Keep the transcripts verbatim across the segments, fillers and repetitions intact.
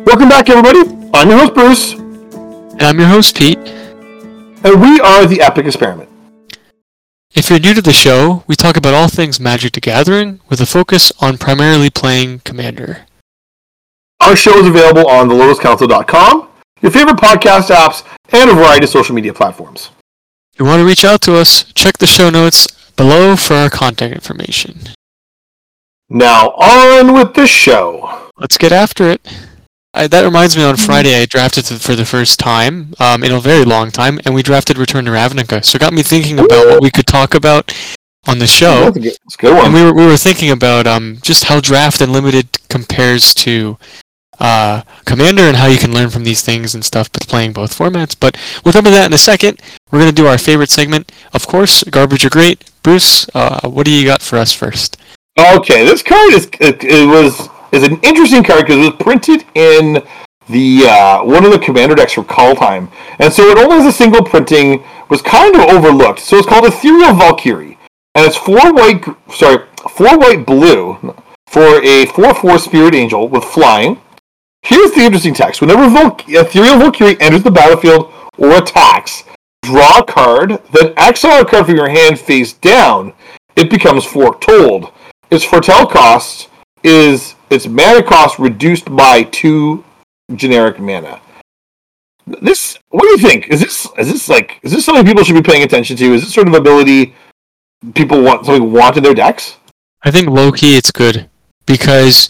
Welcome back, everybody. I'm your host, Bruce. And I'm your host, Pete. And we are the Epic Experiment. If you're new to the show, we talk about all things Magic the Gathering, with a focus on primarily playing Commander. Our show is available on the lotus council dot com, your favorite podcast apps, and a variety of social media platforms. If you want to reach out to us, check the show notes below for our contact information. Now, on with the show. Let's get after it. I, that reminds me, on Friday I drafted for the first time um, in a very long time, and we drafted Return to Ravnica. So it got me thinking about what we could talk about on the show. That's a good, that's a good one. And we were we were thinking about um, just how Draft Unlimited compares to uh, Commander and how you can learn from these things and stuff, but playing both formats. But we'll come to that in a second. We're going to do our favorite segment, of course, Garbage or Great. Bruce, uh, what do you got for us first? Okay, this card is it, it was is an interesting card because it was printed in the uh, one of the Commander decks for Kaldheim, and so it only has a single printing, was kind of overlooked. So it's called Ethereal Valkyrie, and it's four white, sorry, four white blue for a four four Spirit Angel with flying. Here's the interesting text: whenever Val- Ethereal Valkyrie enters the battlefield or attacks, draw a card, then exile a card from your hand face down. It becomes foretold. Its foretell cost is its mana cost reduced by two generic mana. This, what do you think? Is this is this like is this something people should be paying attention to? Is this sort of ability people want something want in their decks? I think low key it's good because,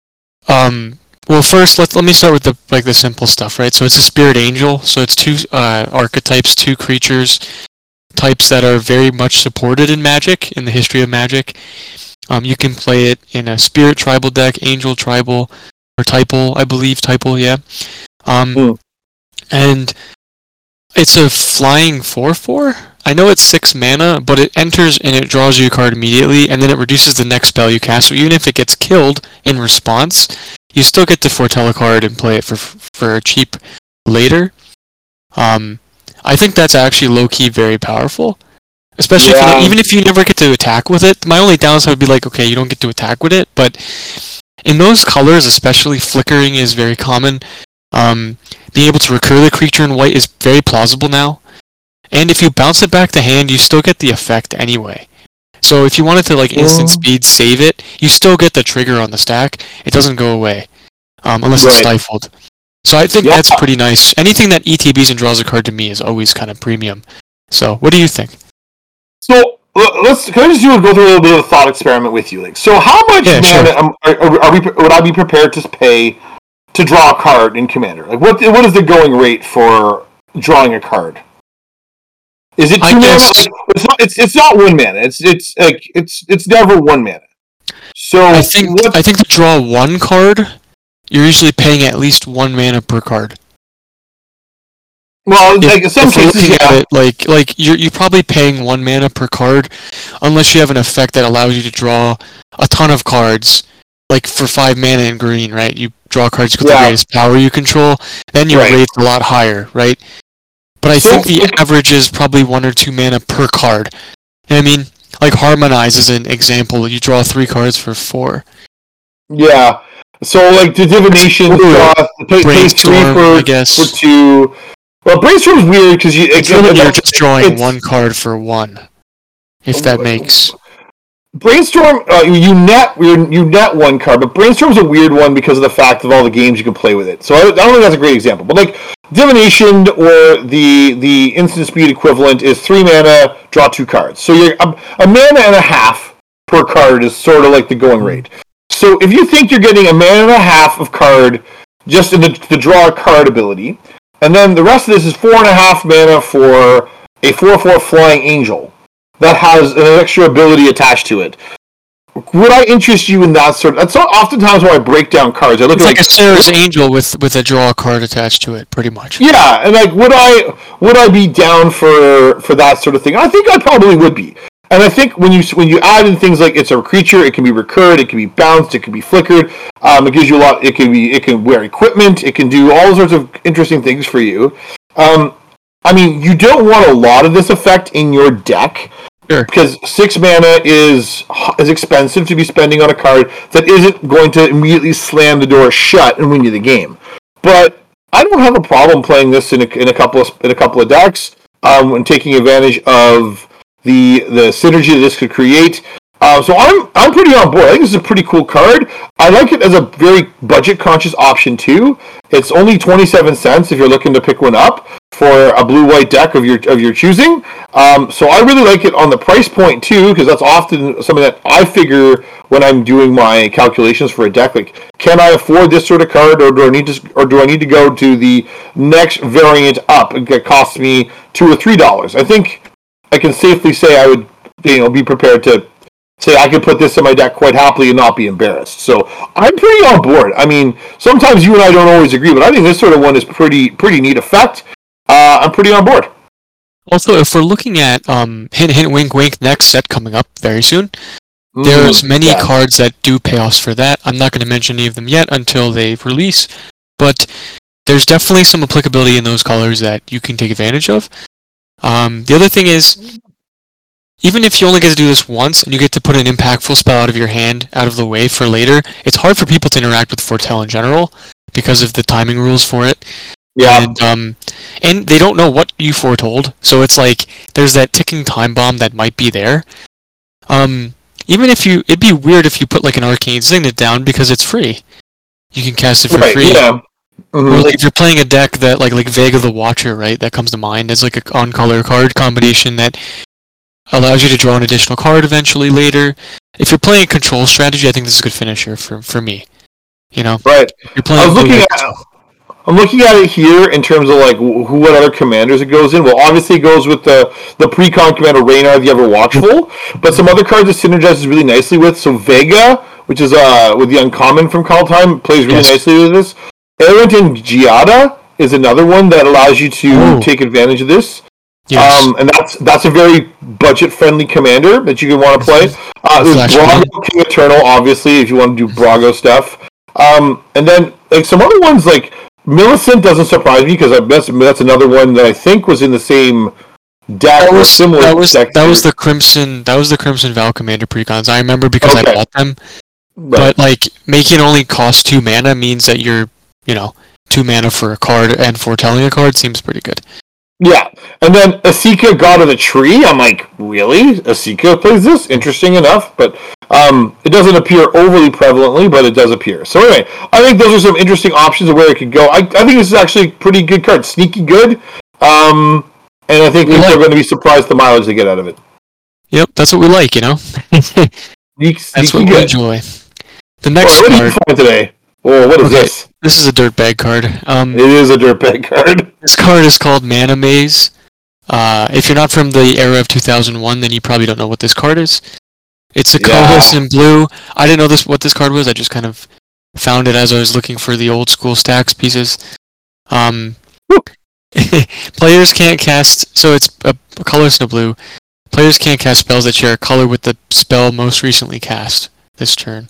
um, well, first let let me start with the like the simple stuff, right? So it's a Spirit Angel, so it's two uh, archetypes, two creatures, types that are very much supported in Magic, in the history of Magic. Um, you can play it in a Spirit Tribal deck, Angel Tribal, or Typal, I believe, Typal, yeah. Um, mm. And it's a flying four four. I know it's six mana, but it enters and it draws you a card immediately, and then it reduces the next spell you cast. So even if it gets killed in response, you still get to foretell a card and play it for for cheap later. Um, I think that's actually low-key very powerful. Especially yeah. if you, even if you never get to attack with it. My only downside would be like, okay, you don't get to attack with it, but in those colors, especially, flickering is very common. Um, being able to recur the creature in white is very plausible now. And if you bounce it back to hand, you still get the effect anyway. So if you wanted to like instant speed save it, you still get the trigger on the stack. It doesn't go away um, unless right. it's stifled. So I think yeah. that's pretty nice. Anything that E T Bs and draws a card to me is always kind of premium. So what do you think? So let's can I just do, go through a little bit of a thought experiment with you? Like, so how much yeah, mana sure. um, are, are we? Would I be prepared to pay to draw a card in Commander? Like, what what is the going rate for drawing a card? Is it two I mana? guess, Like, it's not. It's it's not one mana. It's it's like it's it's never one mana. So I think what, I think to draw one card, you're usually paying at least one mana per card. Well, if, like in some if cases, looking yeah. at it, like like you're you're probably paying one mana per card, unless you have an effect that allows you to draw a ton of cards, like for five mana in green, right? You draw cards with yeah. the greatest power you control, then your right. rate's a lot higher, right? But I so, think the average is probably one or two mana per card. I mean, like Harmonize is an example. You draw three cards for four. Yeah. So like the Divination draw pay, pays three for, I guess. for two. Well, Brainstorm is weird because you it's again, really you're just drawing one card for one, if that makes. Brainstorm, uh, you net you net one card, but Brainstorm's a weird one because of the fact of all the games you can play with it. So I, I don't think that's a great example. But like Divination or the the instant speed equivalent is three mana, draw two cards. So you're a, a mana and a half per card is sort of like the going rate. So if you think you're getting a mana and a half of card just in the, the draw a card ability, and then the rest of this is four and a half mana for a four four Flying Angel that has an extra ability attached to it. Would I interest you in that sort of... That's oftentimes when I break down cards. I look it's at like, like a Sarah's Angel with, with a draw card attached to it, pretty much. Yeah, and like, would I would I be down for for that sort of thing? I think I probably would be. And I think when you when you add in things like it's a creature, it can be recurred, it can be bounced, it can be flickered. Um, it gives you a lot. It can be it can wear equipment. It can do all sorts of interesting things for you. Um, I mean, you don't want a lot of this effect in your deck. Sure. Because six mana is is expensive to be spending on a card that isn't going to immediately slam the door shut and win you the game. but I don't have a problem playing this in a, in a couple of in a couple of decks, um, and taking advantage of the the synergy that this could create. Uh, so I'm I'm pretty on board. I think this is a pretty cool card. I like it as a very budget conscious option too. It's only twenty-seven cents if you're looking to pick one up for a blue white deck of your of your choosing. Um, so I really like it on the price point too, because that's often something that I figure when I'm doing my calculations for a deck. Like, can I afford this sort of card, or do I need to, or do I need to go to the next variant up? It costs me two or three dollars. I think I can safely say I would, you know, be prepared to say I could put this in my deck quite happily and not be embarrassed. So I'm pretty on board. I mean, sometimes you and I don't always agree, but I think this sort of one is pretty pretty neat effect. Uh, I'm pretty on board. Also, if we're looking at um, hint, hint, wink, wink, next set coming up very soon, mm, there's many yeah. cards that do payoffs for that. I'm not going to mention any of them yet until they release, but there's definitely some applicability in those colors that you can take advantage of. Um, the other thing is, even if you only get to do this once and you get to put an impactful spell out of your hand out of the way for later, it's hard for people to interact with Foretell in general because of the timing rules for it. Yeah. And, um, and they don't know what you foretold, so it's like there's that ticking time bomb that might be there. Um, even if you, it'd be weird if you put like an Arcane Signet down because it's free. You can cast it for right, free. Yeah. Mm-hmm. Or like if you're playing a deck that like like Vega the Watcher, right? That comes to mind as like a on-color card combination that allows you to draw an additional card eventually later. If you're playing a control strategy, I think this is a good finisher for for me. You know, right? You're playing. I was looking at. I'm looking at it here in terms of like who, what other commanders it goes in. Well, obviously it goes with the the pre-con commander Reynard, the Ever Watchful, but some other cards it synergizes really nicely with. So Vega, which is uh with the uncommon from Kaldheim, plays really yes. nicely with this. Erranton Giada is another one that allows you to oh. take advantage of this. Yes. Um, and that's that's a very budget-friendly commander that you can want to play. Uh, there's Brago, King Eternal, obviously, if you want to do Brago stuff. Um, and then like some other ones, like Millicent doesn't surprise me because that's that's another one that I think was in the same deck that was, or similar. That was deck that was the Crimson that was the Crimson Val Commander precons. I remember because okay. I bought them. Right. But like making it only cost two mana means that you're you know two mana for a card and foretelling a card seems pretty good. Yeah, and then Asika, God of the Tree. I'm like, really? Asika plays this? Interesting enough, but um, it doesn't appear overly prevalently, but it does appear. So anyway, I think those are some interesting options of where it could go. I, I think this is actually a pretty good card. Sneaky good, um, and I think people like, are going to be surprised the mileage they get out of it. Yep, that's what we like, you know? Sneak, that's what good. we enjoy. The next well, what card... are you find today? Oh, what is okay. this? This is a dirtbag card. Um, it is a dirtbag card. This card is called Mana Maze. Uh, if you're not from the era of two thousand one, then you probably don't know what this card is. It's a colorless yeah. in blue. I didn't know this what this card was. I just kind of found it as I was looking for the old school stacks pieces. Um, players can't cast... So it's a, a colorless in blue. Players can't cast spells that share a color with the spell most recently cast this turn.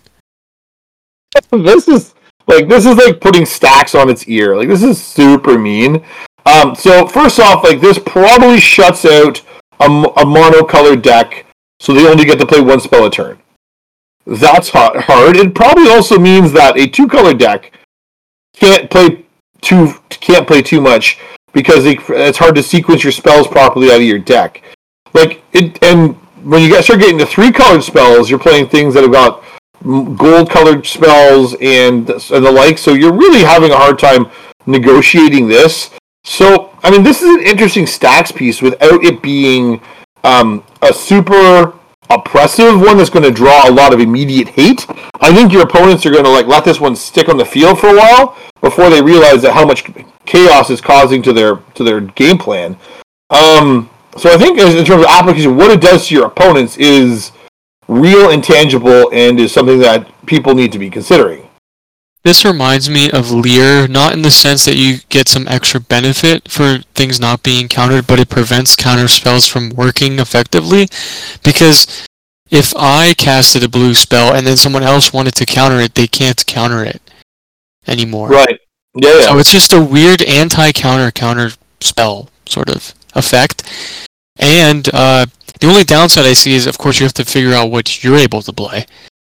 This is... Like, this is like putting stacks on its ear. Like, this is super mean. Um, so, first off, like, this probably shuts out a, a monocolored deck, so they only get to play one spell a turn. That's hard. It probably also means that a two-color deck can't play too can't play too much because it, it's hard to sequence your spells properly out of your deck. Like, it, and when you start getting to three-colored spells, you're playing things that have got gold-colored spells and, and the like, so you're really having a hard time negotiating this. So, I mean, this is an interesting stacks piece without it being um, a super oppressive one that's going to draw a lot of immediate hate. I think your opponents are going to like let this one stick on the field for a while before they realize that how much chaos it's causing to their to their game plan. Um, so I think in terms of application, what it does to your opponents is real and tangible and is something that people need to be considering. This reminds me of Leer, not in the sense that you get some extra benefit for things not being countered, but it prevents counter spells from working effectively. Because if I casted a blue spell and then someone else wanted to counter it, they can't counter it anymore. Right. Yeah, yeah. So it's just a weird anti-counter counter spell sort of effect. And uh, the only downside I see is, of course, you have to figure out what you're able to play.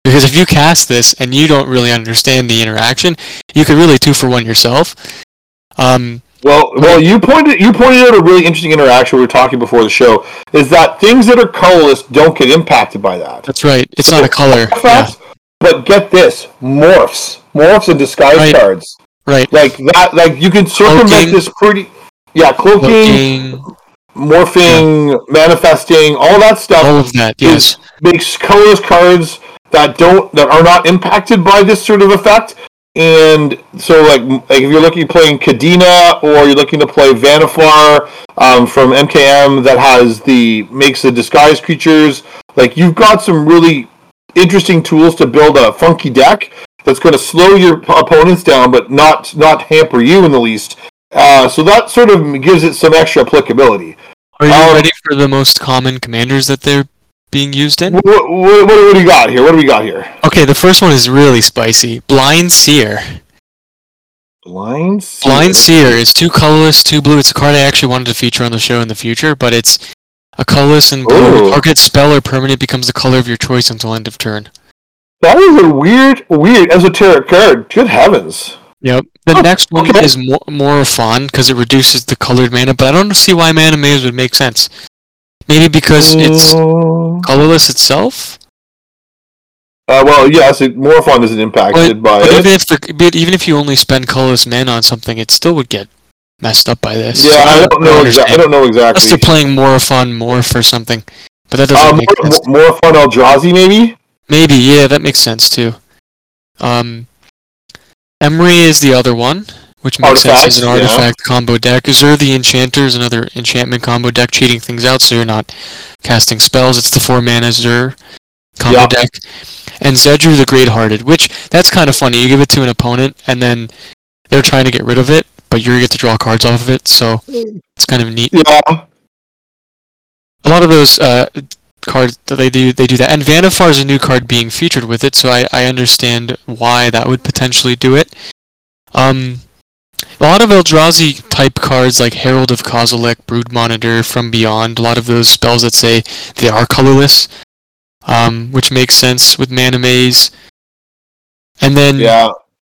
Because if you cast this and you don't really understand the interaction, you could really two for one yourself. Um, well, well, you pointed you pointed out a really interesting interaction we were talking before the show. Is that things that are colorless don't get impacted by that? That's right. It's so, not a color. Effect, yeah. But get this: morphs, morphs, and disguise right. cards. Right. Like that. Like you can circumvent cloaking. this pretty. Yeah, cloaking, cloaking. morphing, yeah. manifesting, all that stuff. All of that. Yes. Is, makes colorless cards that don't that are not impacted by this sort of effect. And so, like, like if you're looking playing Kadena, or you're looking to play Vannifar um, from M K M that has the makes the disguise creatures, like you've got some really interesting tools to build a funky deck that's going to slow your opponents down, but not not hamper you in the least. Uh, so that sort of gives it some extra applicability. Are you um, ready for the most common commanders that they're being used in? What, what, what, what do we got here? What do we got here? Okay, the first one is really spicy. Blind Seer. Blind Seer. Blind Seer is two colorless, two blue. It's a card I actually wanted to feature on the show in the future, but it's a colorless and blue. Target spell or permanent becomes the color of your choice until end of turn. That is a weird, weird esoteric card. Good heavens. Yep. The oh, next one okay. is more, more fun because it reduces the colored mana, but I don't see why mana maze would make sense. Maybe because it's colorless itself? Uh, well, yes, it, more fun isn't impacted but, by but it. Even if, the, but even if you only spend colorless mana on something, it still would get messed up by this. Yeah, so I, I, don't know exa- I don't know exactly. Unless they're playing more fun, morph or something. But that doesn't uh, make more, sense. More fun Eldrazi, maybe? Maybe, yeah, that makes sense too. Um, Emery is the other one, which makes artifact, sense as an artifact yeah. combo deck. Azure the Enchanter is another enchantment combo deck, cheating things out so you're not casting spells. It's the four mana Azure combo yep. deck. And Zedru the Great-Hearted, which, that's kind of funny. You give it to an opponent, and then they're trying to get rid of it, but you get to draw cards off of it, so it's kind of neat. Yeah. A lot of those uh, cards, they do they do that. And Vannifar is a new card being featured with it, so I, I understand why that would potentially do it. Um... A lot of Eldrazi type cards like Herald of Kozilek, Brood Monitor, From Beyond, a lot of those spells that say they are colorless, um, which makes sense with Mana Maze. And then, yeah,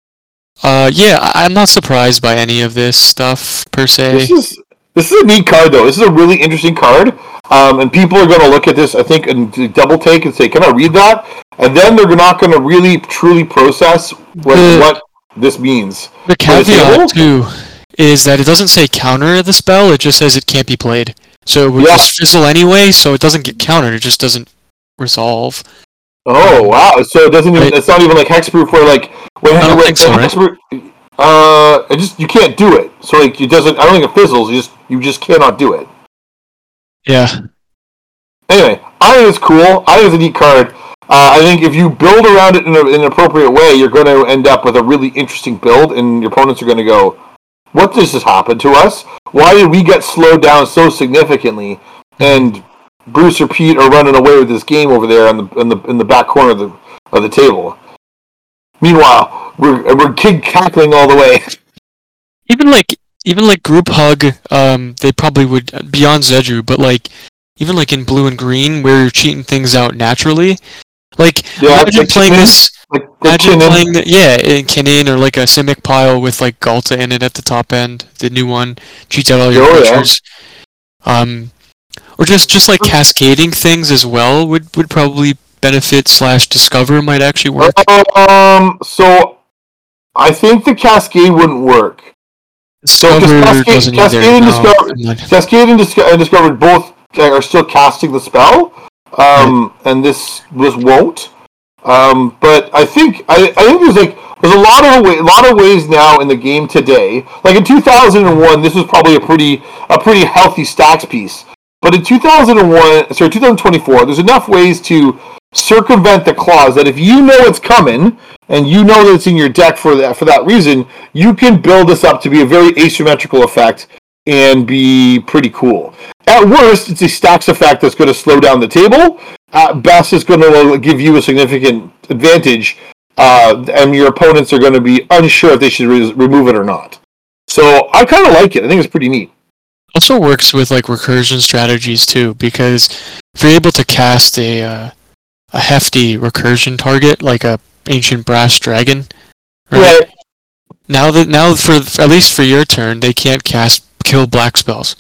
uh, yeah, I- I'm not surprised by any of this stuff per se. This is this is a neat card though. This is a really interesting card, um, and people are going to look at this, I think, and double take and say, "Can I read that?" And then they're not going to really truly process what. The- what this means. The caveat, too, is that it doesn't say counter the spell, it just says it can't be played. So it would yeah. just fizzle anyway, so it doesn't get countered, it just doesn't resolve. Oh, um, wow. So it doesn't even, right. it's not even like hexproof where, like, when, I don't when, think so, hexproof, right? uh, it just, you can't do it. So, like, it doesn't, I don't think it fizzles, you just, you just cannot do it. Yeah. Anyway, I think it's cool. I think it's a neat card. Uh, I think if you build around it in, a, in an appropriate way, you're going to end up with a really interesting build, and your opponents are going to go, what does this happen to us? Why did we get slowed down so significantly? And Bruce or Pete are running away with this game over there in the in the in the back corner of the of the table. Meanwhile, we're we're kid cackling all the way. Even like even like Group Hug, um, they probably would beyond Zedru, but like even like in blue and green, where you're cheating things out naturally. Like, yeah, imagine like playing this, like, imagine playing, the, yeah, in Kinnan, or like a Simic Pile with like Galta in it at the top end, the new one, cheats out all your oh, creatures. Yeah. Um, or just, just like cascading things as well would, would probably benefit slash discover might actually work. Um, so, I think the Cascade wouldn't work. Discover so, Cascade, doesn't Cascade, either. and no, Discover, Cascade and Disco- Discovered both are still casting the spell. Um, right. And this this won't. Um, but I think I, I think there's like there's a lot of way, a lot of ways now in the game today. Like in two thousand one, this was probably a pretty a pretty healthy stacks piece. But in two thousand one, sorry, twenty twenty-four, there's enough ways to circumvent the clause that if you know it's coming and you know that it's in your deck for that for that reason, you can build this up to be a very asymmetrical effect and be pretty cool. At worst, it's a stacks effect that's going to slow down the table. At best, it's going to give you a significant advantage, uh, and your opponents are going to be unsure if they should re- remove it or not. So I kind of like it. I think it's pretty neat. Also works with like recursion strategies too, because if you're able to cast a uh, a hefty recursion target, like a ancient brass dragon. Right. right. Now that now for at least for your turn, they can't cast kill black spells.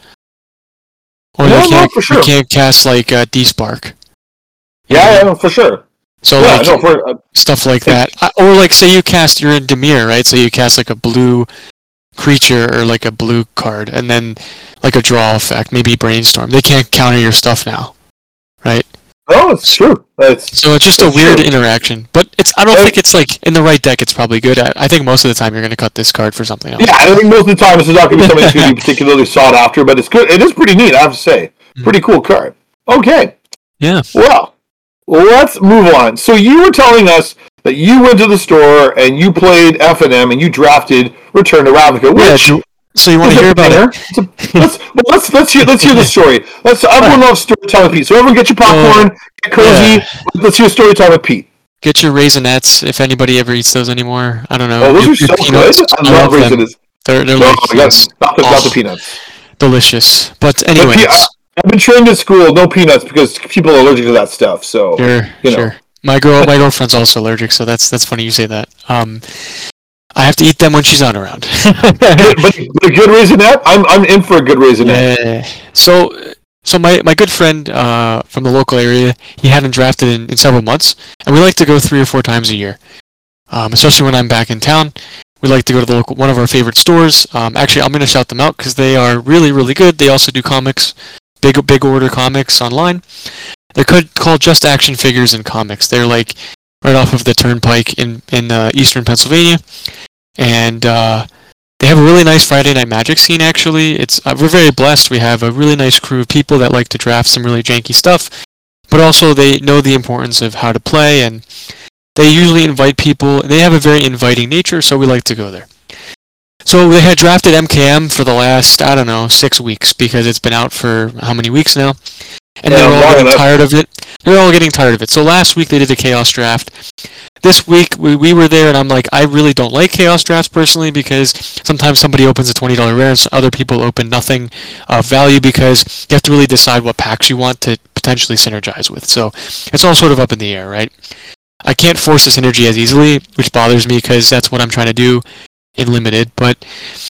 Or no, they can't, no, for sure. They can't cast like uh, Despark. Yeah, yeah, no, for sure. So yeah, like no, for, uh, stuff like that, or like say you cast you're in Dimir, right? So you cast like a blue creature or like a blue card, and then like a draw effect, maybe Brainstorm. They can't counter your stuff now, right? Oh, it's true. It's, so it's just it's a weird true. interaction, but it's I don't and, think it's like in the right deck. It's probably good. I, I think most of the time you're going to cut this card for something else. Yeah, I think most of the time it's not going to be something that's going to be particularly sought after, but it's good. It is pretty neat, I have to say. Mm. Pretty cool card. Okay. Yeah. Well, let's move on. So you were telling us that you went to the store and you played F N M and you drafted Return to Ravnica, which. Yeah, so you want to hear about it? let's, well, let's let's hear let's hear the story. Let's everyone loves storytelling with Pete. So everyone get your popcorn, uh, get cozy. Yeah. Let's hear storytime with Pete. Get your Raisinets if anybody ever eats those anymore. I don't know. Oh, those your, are so peanuts. good. I, I love Raisinets. They're they're no, like yes, not the, not the peanuts. Delicious. But anyways, but pe- I've been trained at school no peanuts because people are allergic to that stuff. So sure, you know. sure. My girl, my girlfriend's also allergic, so that's that's funny you say that. Um, I have to eat them when she's not around. but, but a good Raisinette? I'm I'm in for a good Raisinette. Yeah. So so my, my good friend uh, from the local area, he hadn't drafted in, in several months, and we like to go three or four times a year, um, especially when I'm back in town. We like to go to the local one of our favorite stores. Um, actually, I'm going to shout them out because they are really really good. They also do comics, big big order comics online. They're called Just Action Figures and Comics. They're like right off of the Turnpike in in uh, eastern Pennsylvania, and uh, they have a really nice Friday Night Magic scene. Actually, it's uh, we're very blessed. We have a really nice crew of people that like to draft some really janky stuff, but also they know the importance of how to play, and they usually invite people. They have a very inviting nature, so we like to go there. So they had drafted M K M for the last I don't know six weeks because it's been out for how many weeks now. And yeah, they're all getting enough. tired of it. They're all getting tired of it. So last week they did a Chaos Draft. This week we, we were there, and I'm like, I really don't like Chaos Drafts personally because sometimes somebody opens a twenty dollars rare and other people open nothing of value because you have to really decide what packs you want to potentially synergize with. So it's all sort of up in the air, right? I can't force the synergy as easily, which bothers me because that's what I'm trying to do in Limited. But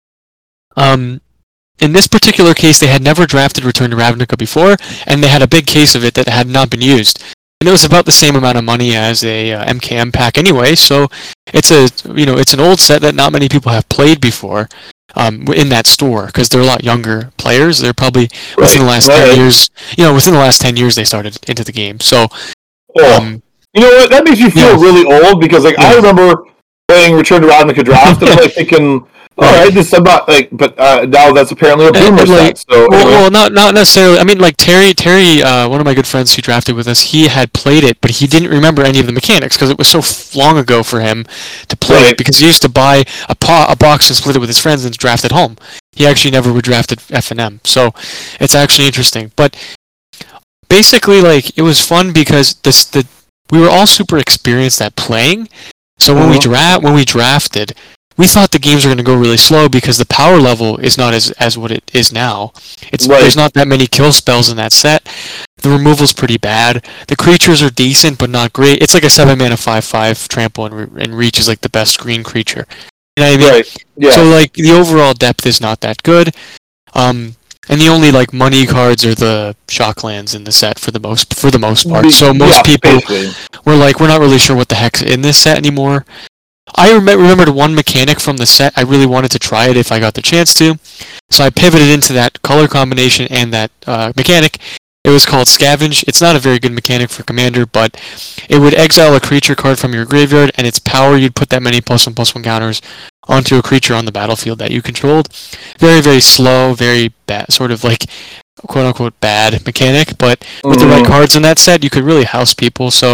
um. in this particular case, they had never drafted Return to Ravnica before, and they had a big case of it that had not been used. And it was about the same amount of money as a uh, M K M pack anyway, so it's a you know it's an old set that not many people have played before um, in that store because they're a lot younger players. They're probably right. within the last right. ten years. You know, within the last ten years they started into the game. So, um, you know what? That makes me feel yeah. really old because like yeah. I remember playing Return to Ravnica Draft and I'm like thinking. All right, this I'm not like, but uh, now that's apparently a boomer like, set. So well, anyway. well, not not necessarily. I mean, like Terry, Terry, uh, one of my good friends who drafted with us, he had played it, but he didn't remember any of the mechanics because it was so f- long ago for him to play right. it. Because he used to buy a po- a box and split it with his friends and draft at home. He actually never would drafted F N M, so it's actually interesting. But basically, like it was fun because this the we were all super experienced at playing. So mm-hmm. when we draft when we drafted. We thought the games were going to go really slow because the power level is not as, as what it is now. It's right. There's not that many kill spells in that set. The removal's pretty bad. The creatures are decent but not great. It's like a seven mana five five trample and, re- and reach is like the best green creature. You know what I mean? Right. Yeah. So like the overall depth is not that good. Um, and the only like money cards are the shocklands in the set for the most for the most part. So most yeah, people basically. were like, we're not really sure what the heck's in this set anymore. I rem- remembered one mechanic from the set. I really wanted to try it if I got the chance to. So I pivoted into that color combination and that uh, mechanic. It was called Scavenge. It's not a very good mechanic for Commander, but it would exile a creature card from your graveyard, and its power, you'd put that many plus one plus one counters onto a creature on the battlefield that you controlled. Very, very slow, very bad, sort of like quote-unquote bad mechanic, but with mm. the right cards in that set, you could really house people, so...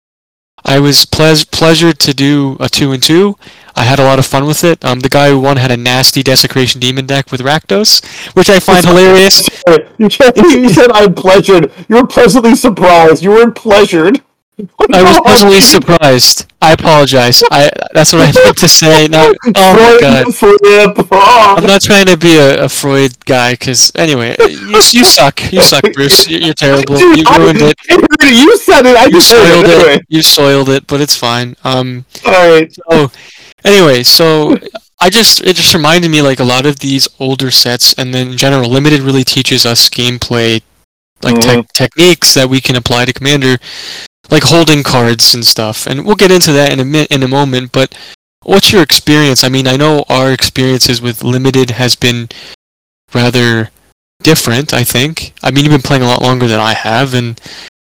I was ple- pleasured to do a two and two. I had a lot of fun with it. Um, the guy who won had a nasty Desecration Demon deck with Rakdos, which I find hilarious. You said I'm pleasured. You were pleasantly surprised. You weren't pleasured. I was pleasantly surprised. I apologize. I that's what I meant to say. Not, oh my god. Flip. Oh. I'm not trying to be a, a Freud guy, because anyway, you, you suck. You suck, Bruce. You're, you're terrible. Dude, You ruined it. You said it. I You just heard soiled it. it. Anyway. You soiled it, but it's fine. Um. All right. So, anyway, so I just it just reminded me, like, a lot of these older sets, and then in general, Limited really teaches us gameplay, like Mhm. te- techniques that we can apply to Commander, like holding cards and stuff. And we'll get into that in a mi- in a moment. But what's your experience? I mean, I know our experiences with Limited has been rather different, I think. I mean, you've been playing a lot longer than I have, and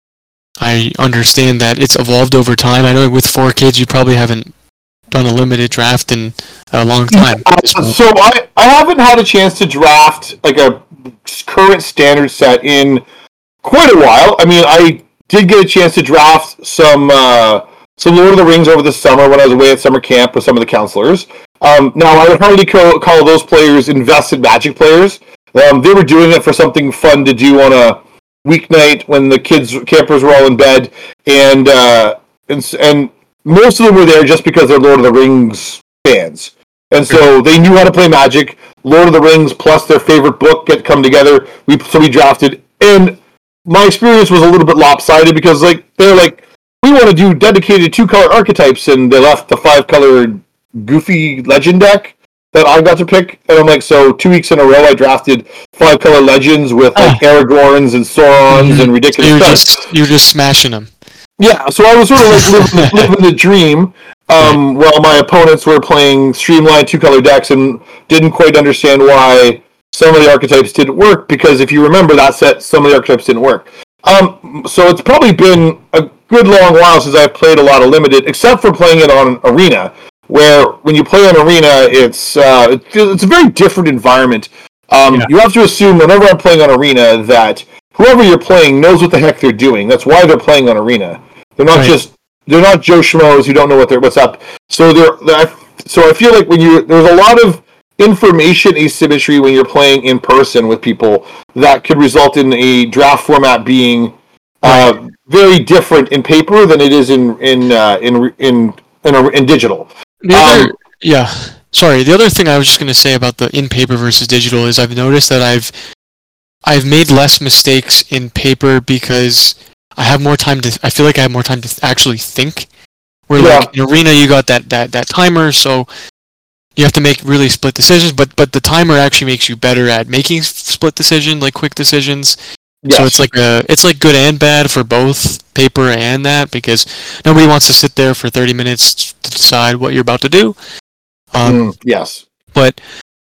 I understand that it's evolved over time. I know with four kids, you probably haven't done a Limited draft in a long time. at this point. So I, I haven't had a chance to draft like a current standard set in quite a while. I mean, I did get a chance to draft some uh, some Lord of the Rings over the summer when I was away at summer camp with some of the counselors. Um, now, I would hardly call, call those players invested Magic players. Um, they were doing it for something fun to do on a weeknight when the kids campers were all in bed, and uh, and and most of them were there just because they're Lord of the Rings fans, and so they knew how to play Magic. Lord of the Rings plus their favorite book get come together. We so we drafted, and my experience was a little bit lopsided because like they're like we want to do dedicated two color archetypes, and they left the five color goofy legend deck that I got to pick, and I'm like, so two weeks in a row I drafted five color legends with like Aragorns and Saurons Mhm. and ridiculous you were stuff. just you were just smashing them. Yeah, so I was sort of like living, living the dream, um, while my opponents were playing streamlined two-color decks and didn't quite understand why some of the archetypes didn't work, because if you remember that set, some of the archetypes didn't work. Um, so it's probably been a good long while since I've played a lot of Limited, except for playing it on Arena, where when you play on Arena, it's uh, it, it's a very different environment. Um, Yeah. You have to assume whenever I'm playing on Arena that whoever you're playing knows what the heck they're doing. That's why they're playing on Arena. They're not Right. just they're not Joe Schmoes who don't know what they're what's up. So they're, they're so I feel like when you there's a lot of information asymmetry when you're playing in person with people that could result in a draft format being uh, very different in paper than it is in in uh, in in in, in, in digital. The other, Um, yeah. Sorry. The other thing I was just gonna say about the in paper versus digital is I've noticed that I've I've made less mistakes in paper because I have more time to. I feel like I have more time to actually think. Where Yeah. like in Arena, you got that, that, that timer, so you have to make really split decisions. But but the timer actually makes you better at making s- split decisions, like quick decisions. So yes. it's like a it's like good and bad for both paper and that, because nobody wants to sit there for thirty minutes to decide what you're about to do. Um, Mm, yes. But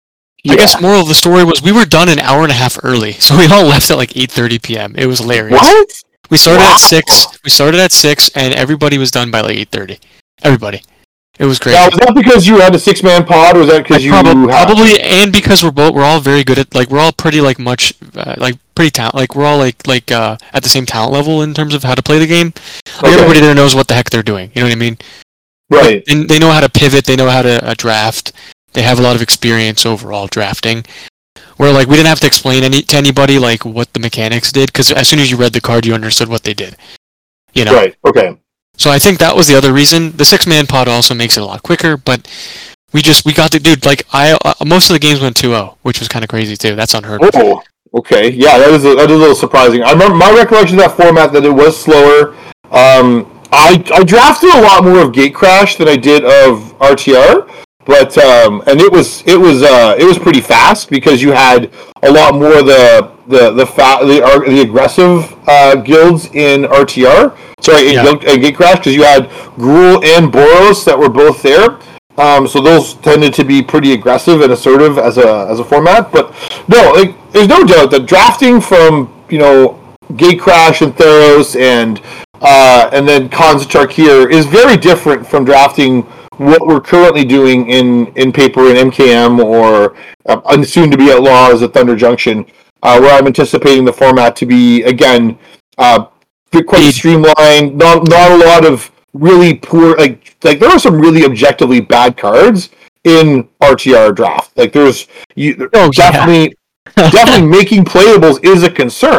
I Yeah. guess moral of the story was we were done an hour and a half early, so we all left at like eight thirty p.m. It was hilarious. What? We started Wow. at six. We started at six, and everybody was done by like eight thirty. Everybody. It was great. Now, was that because you had a six man pod, or was that because you Probably, had... probably, and because we're both we're all very good at like we're all pretty like much uh, like pretty talent like we're all like like uh, at the same talent level in terms of how to play the game. Like Okay. everybody there knows what the heck they're doing. You know what I mean? Right. And they know how to pivot. They know how to uh, draft. They have a lot of experience overall drafting. Where like we didn't have to explain any to anybody like what the mechanics did, because as soon as you read the card, you understood what they did. You know. Right. Okay. So I think that was the other reason. The six man pod also makes it a lot quicker, but we just we got the dude like I uh, most of the games went two oh, which was kind of crazy too. That's unheard of. Oh, okay. Yeah, that is a, that is a little surprising. I remember my recollection of that format that it was slower. Um, I I drafted a lot more of Gatecrash than I did of R T R, but um, and it was it was uh, it was pretty fast because you had a lot more of the the the fa- the, uh, the aggressive uh, guilds in R T R. Sorry, in, Yeah. Guild- in Gatecrash, because you had Gruul and Boros that were both there. Um, so those tended to be pretty aggressive and assertive as a as a format. But no, like there's no doubt that drafting from you know Gatecrash and Theros and uh, and then Khans of Tarkir is very different from drafting what we're currently doing in, in paper in M K M or uh, soon to be Outlaws at Thunder Junction, uh, where I'm anticipating the format to be again uh, quite streamlined. Not not a lot of really poor like like there are some really objectively bad cards in R T R draft. Like there's you Oh, yeah. definitely definitely making playables is a concern,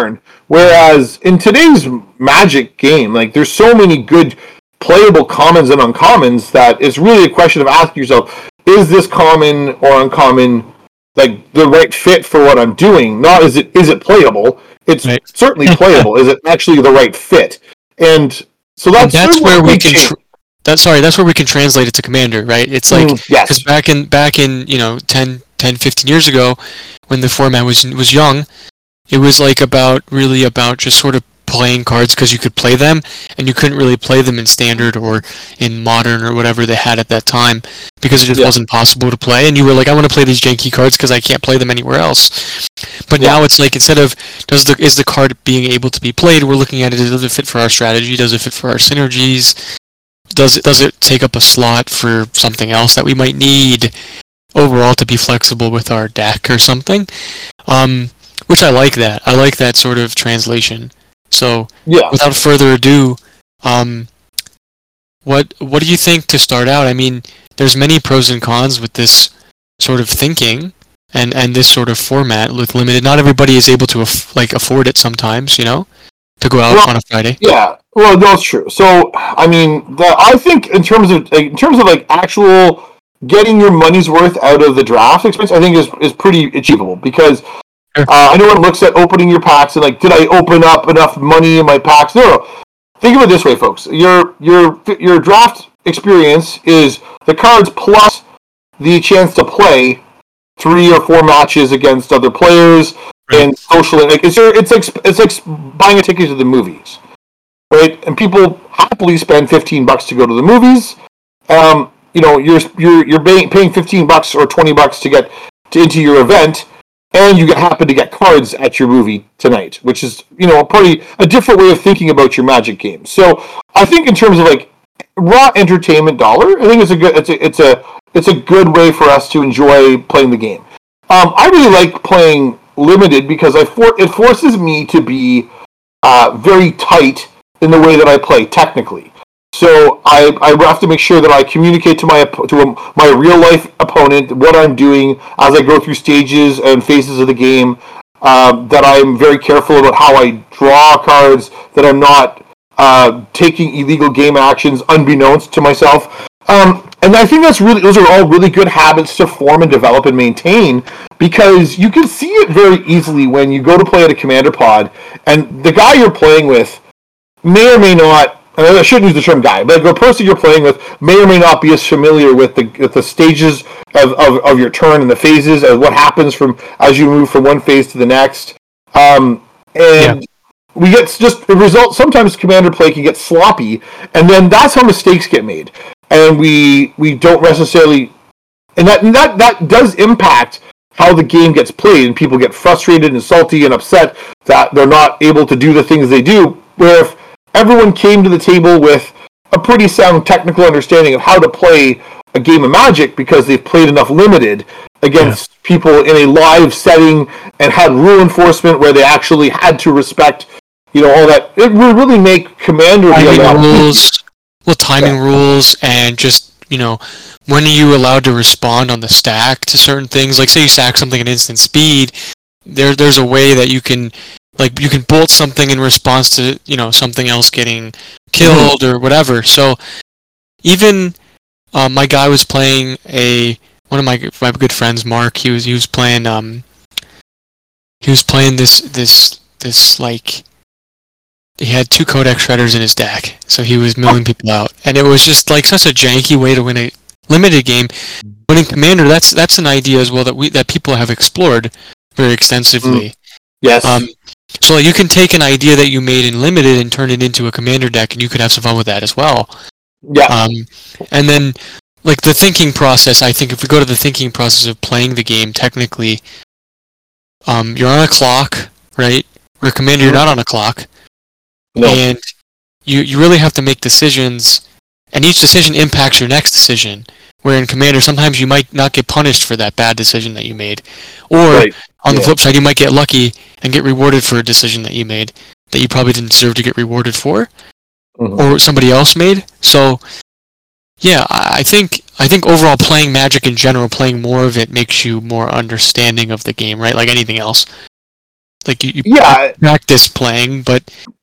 Whereas in today's Magic game, like there's so many good playable commons and uncommons that it's really a question of asking yourself, is this common or uncommon like the right fit for what I'm doing? Not is it is it playable? It's right. certainly playable. Is it actually the right fit? And so that's, and that's where we can. Tr- that's sorry. That's where we can translate it to Commander, right? It's like because mm, yes. back in back in you know ten, ten, fifteen years ago, when the format was was young, it was like about really about just sort of playing cards because you could play them, and you couldn't really play them in Standard or in Modern or whatever they had at that time because it just yeah. wasn't possible to play. And you were like, I want to play these janky cards because I can't play them anywhere else. But yeah. now it's like instead of does the is the card being able to be played, we're looking at it. Does it fit for our strategy? Does it fit for our synergies? Does it does it take up a slot for something else that we might need overall to be flexible with our deck or something? Um, which I like that. I like that sort of translation. So, yeah. without further ado, um, what what do you think to start out? I mean, there's many pros and cons with this sort of thinking and, and this sort of format with limited. Not everybody is able to aff- like afford it sometimes, you know, to go out well, on a Friday. Yeah, well, that's true. So, I mean, the, I think in terms of like, in terms of like actual getting your money's worth out of the draft experience, I think is is pretty achievable because. Uh, I know one looks at opening your packs and like, did I open up enough money in my packs? No, no. Think of it this way, folks. Your your your draft experience is the cards plus the chance to play three or four matches against other players right. and socially. Like it's your, it's like it's like buying a ticket to the movies, right? And people happily spend fifteen bucks to go to the movies. Um, you know, you're you're you're paying fifteen bucks or twenty bucks to get to, into your event. And you happen to get cards at your movie tonight, which is, you know, a pretty a different way of thinking about your Magic game. So I think in terms of like raw entertainment dollar, I think it's a good it's a it's a it's a good way for us to enjoy playing the game. Um, I really like playing limited because I for, it forces me to be uh, very tight in the way that I play technically. So I, I have to make sure that I communicate to my to a, my real life opponent what I'm doing as I go through stages and phases of the game. Um, that I'm very careful about how I draw cards. That I'm not uh, taking illegal game actions unbeknownst to myself. Um, and I think that's really those are all really good habits to form and develop and maintain because you can see it very easily when you go to play at a Commander pod and the guy you're playing with may or may not. I shouldn't use the term guy, but the person you're playing with may or may not be as familiar with the with the stages of, of, of your turn and the phases and what happens from as you move from one phase to the next. Um, and yeah. we get just the result. Sometimes Commander play can get sloppy, and then that's how mistakes get made. And we we don't necessarily, and that and that that does impact how the game gets played, and people get frustrated and salty and upset that they're not able to do the things they do. Where if everyone came to the table with a pretty sound technical understanding of how to play a game of Magic because they've played enough limited against yeah. people in a live setting and had rule enforcement where they actually had to respect, you know, all that. It would really make Commander timing rules, well, timing yeah. rules, and just you know, when are you allowed to respond on the stack to certain things? Like, say you stack something at instant speed, there there's a way that you can. Like, you can bolt something in response to, you know, something else getting killed or whatever. So, even uh, my guy was playing a... One of my my good friends, Mark, he was he was playing, um... He was playing this, this, this, like... He had two Codex Shredders in his deck, so he was milling people out. And it was just, like, such a janky way to win a limited game. Winning Commander, that's that's an idea as well that we that people have explored very extensively. Mm. Yes. Um, So like, you can take an idea that you made in Limited and turn it into a Commander deck, and you could have some fun with that as well. Yeah. Um, and then, like, the thinking process, I think if we go to the thinking process of playing the game, technically, um, you're on a clock, right? Where Commander, you're not on a clock. No. And you, you really have to make decisions, and each decision impacts your next decision. Where in Commander, sometimes you might not get punished for that bad decision that you made. Or, right. on the yeah. flip side, you might get lucky and get rewarded for a decision that you made that you probably didn't deserve to get rewarded for. Mm-hmm. Or somebody else made. So, yeah, I think I think overall playing Magic in general, playing more of it makes you more understanding of the game, right? Like anything else. Like you, you Yeah. practice playing, but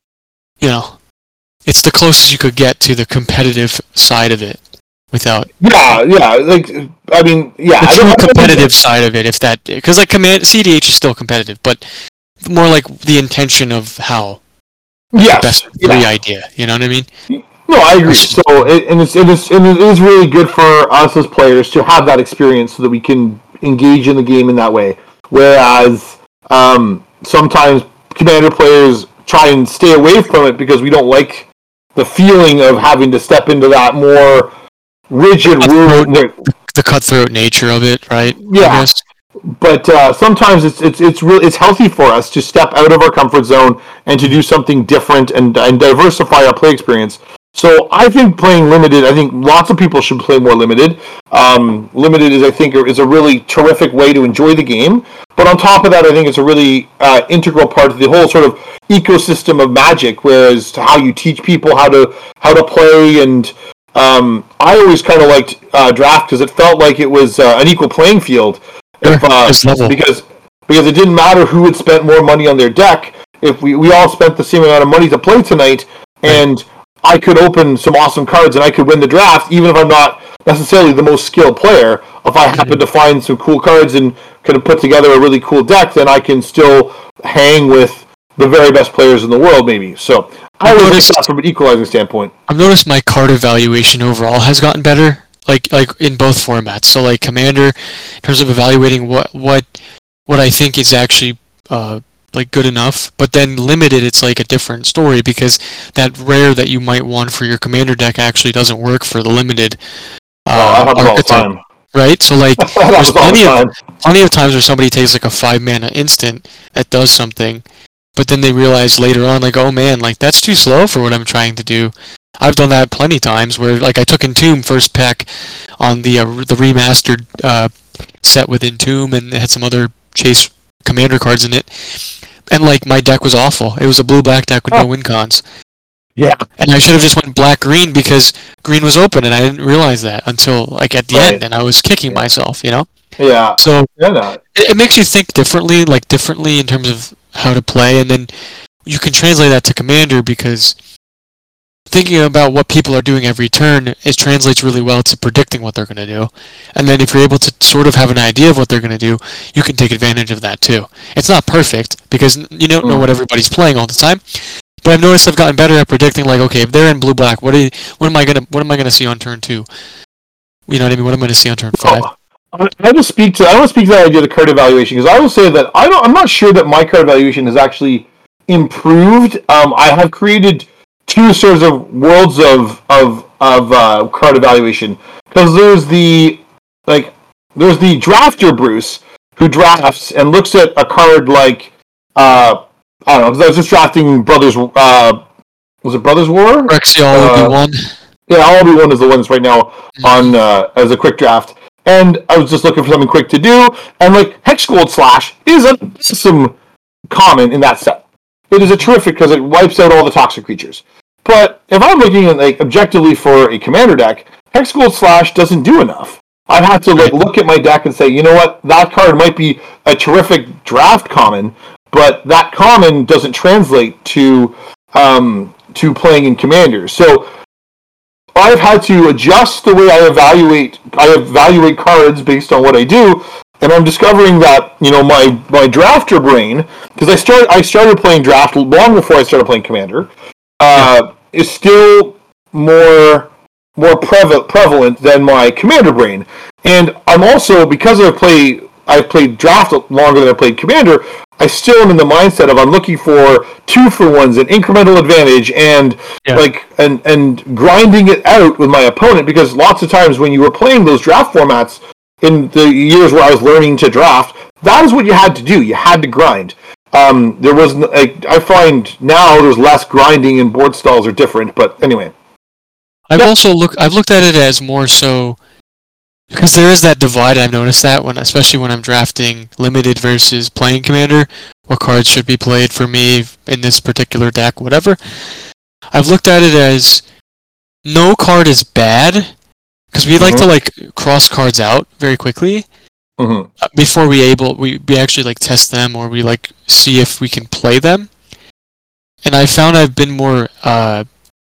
you know, it's the closest you could get to the competitive side of it without. Yeah, yeah. Like, I mean, yeah. The I true don't, I don't competitive think- side of it, if that, because like command C D H is still competitive, but more like the intention of how. Like yes. the best yeah. three idea. You know what I mean? No, I agree. So, it, and it's it is and it is really good for us as players to have that experience so that we can engage in the game in that way. Whereas um, sometimes Commander players try and stay away from it because we don't like the feeling of having to step into that more rigid rule. The cutthroat nature of it, right? Yeah. I guess. But uh, sometimes it's it's it's really it's healthy for us to step out of our comfort zone and to do something different and and diversify our play experience. So I think playing limited, I think lots of people should play more limited. Um, limited is, I think, is a really terrific way to enjoy the game. But on top of that, I think it's a really uh, integral part of the whole sort of ecosystem of Magic, whereas to how you teach people how to how to play. And um, I always kind of liked uh, draft because it felt like it was uh, an equal playing field. Sure, If, uh, because because it didn't matter who had spent more money on their deck. If we, we all spent the same amount of money to play tonight, and right. I could open some awesome cards and I could win the draft, even if I'm not necessarily the most skilled player. If I happen to find some cool cards and kind of put together a really cool deck, then I can still hang with the very best players in the world, maybe. So I always noticed that from an equalizing standpoint. I've noticed my card evaluation overall has gotten better, like like in both formats. So like Commander, in terms of evaluating what what what I think is actually uh, like good enough, but then limited, it's like a different story because that rare that you might want for your Commander deck actually doesn't work for the limited uh, oh, archetype, right? So like there's plenty of plenty of times where somebody takes like a five mana instant that does something, but then they realize later on, like, oh man, like that's too slow for what I'm trying to do. I've done that plenty of times where like I took Entomb first pack on the uh, the remastered uh, set with Entomb and it had some other Chase Commander cards in it. And, like, my deck was awful. It was a blue-black deck with oh. no win cons. Yeah. And I should have just went black-green because green was open, and I didn't realize that until, like, at the right. end, and I was kicking yeah. myself, you know? Yeah. So, yeah, no. it, it makes you think differently, like, differently in terms of how to play, and then you can translate that to Commander because thinking about what people are doing every turn, it translates really well to predicting what they're going to do. And then if you're able to sort of have an idea of what they're going to do, you can take advantage of that too. It's not perfect because you don't know what everybody's playing all the time. But I've noticed I've gotten better at predicting, like, okay, if they're in blue black, what, you, what am I gonna what am I gonna see on turn two? You know what I mean? What am I gonna see on turn five? Oh, I will speak to I will speak to that idea of the card evaluation because I will say that I don't I'm not sure that my card evaluation has actually improved. Um, I have created two sorts of worlds of of of uh, card evaluation because there's the like there's the drafter Bruce who drafts and looks at a card like uh, I don't know because I was just drafting Brothers uh, was it Brothers War? Phyrexia All Will Be One. Yeah, All Will Be One is the one that's right now mm-hmm. on uh, as a quick draft, and I was just looking for something quick to do, and like Hexgold Slash is an awesome common in that set. It is a terrific because it wipes out all the toxic creatures. But if I'm looking at like objectively for a commander deck, Hexgold Slash doesn't do enough. I'd have to like look at my deck and say, you know what, that card might be a terrific draft common, but that common doesn't translate to um, to playing in commander. So I've had to adjust the way I evaluate I evaluate cards based on what I do. And I'm discovering that, you know, my, my drafter brain, because I start I started playing draft long before I started playing Commander, uh, yeah. is still more more prevalent prevalent than my Commander brain. And I'm also, because I play I've played draft longer than I played Commander, I still am in the mindset of I'm looking for two for ones and incremental advantage and yeah. like and and grinding it out with my opponent, because lots of times when you were playing those draft formats in the years where I was learning to draft, that is what you had to do. You had to grind. Um, there was, like, I find now there's less grinding and board stalls are different, but anyway. I've yeah. also look. I've looked at it as more so because there is that divide. I've noticed that when, especially when I'm drafting limited versus playing Commander, what cards should be played for me in this particular deck, whatever. I've looked at it as no card is bad. Because we mm-hmm. like to like cross cards out very quickly, Mm-hmm. uh, before we able we, we actually like test them or we like see if we can play them. And I found I've been more uh,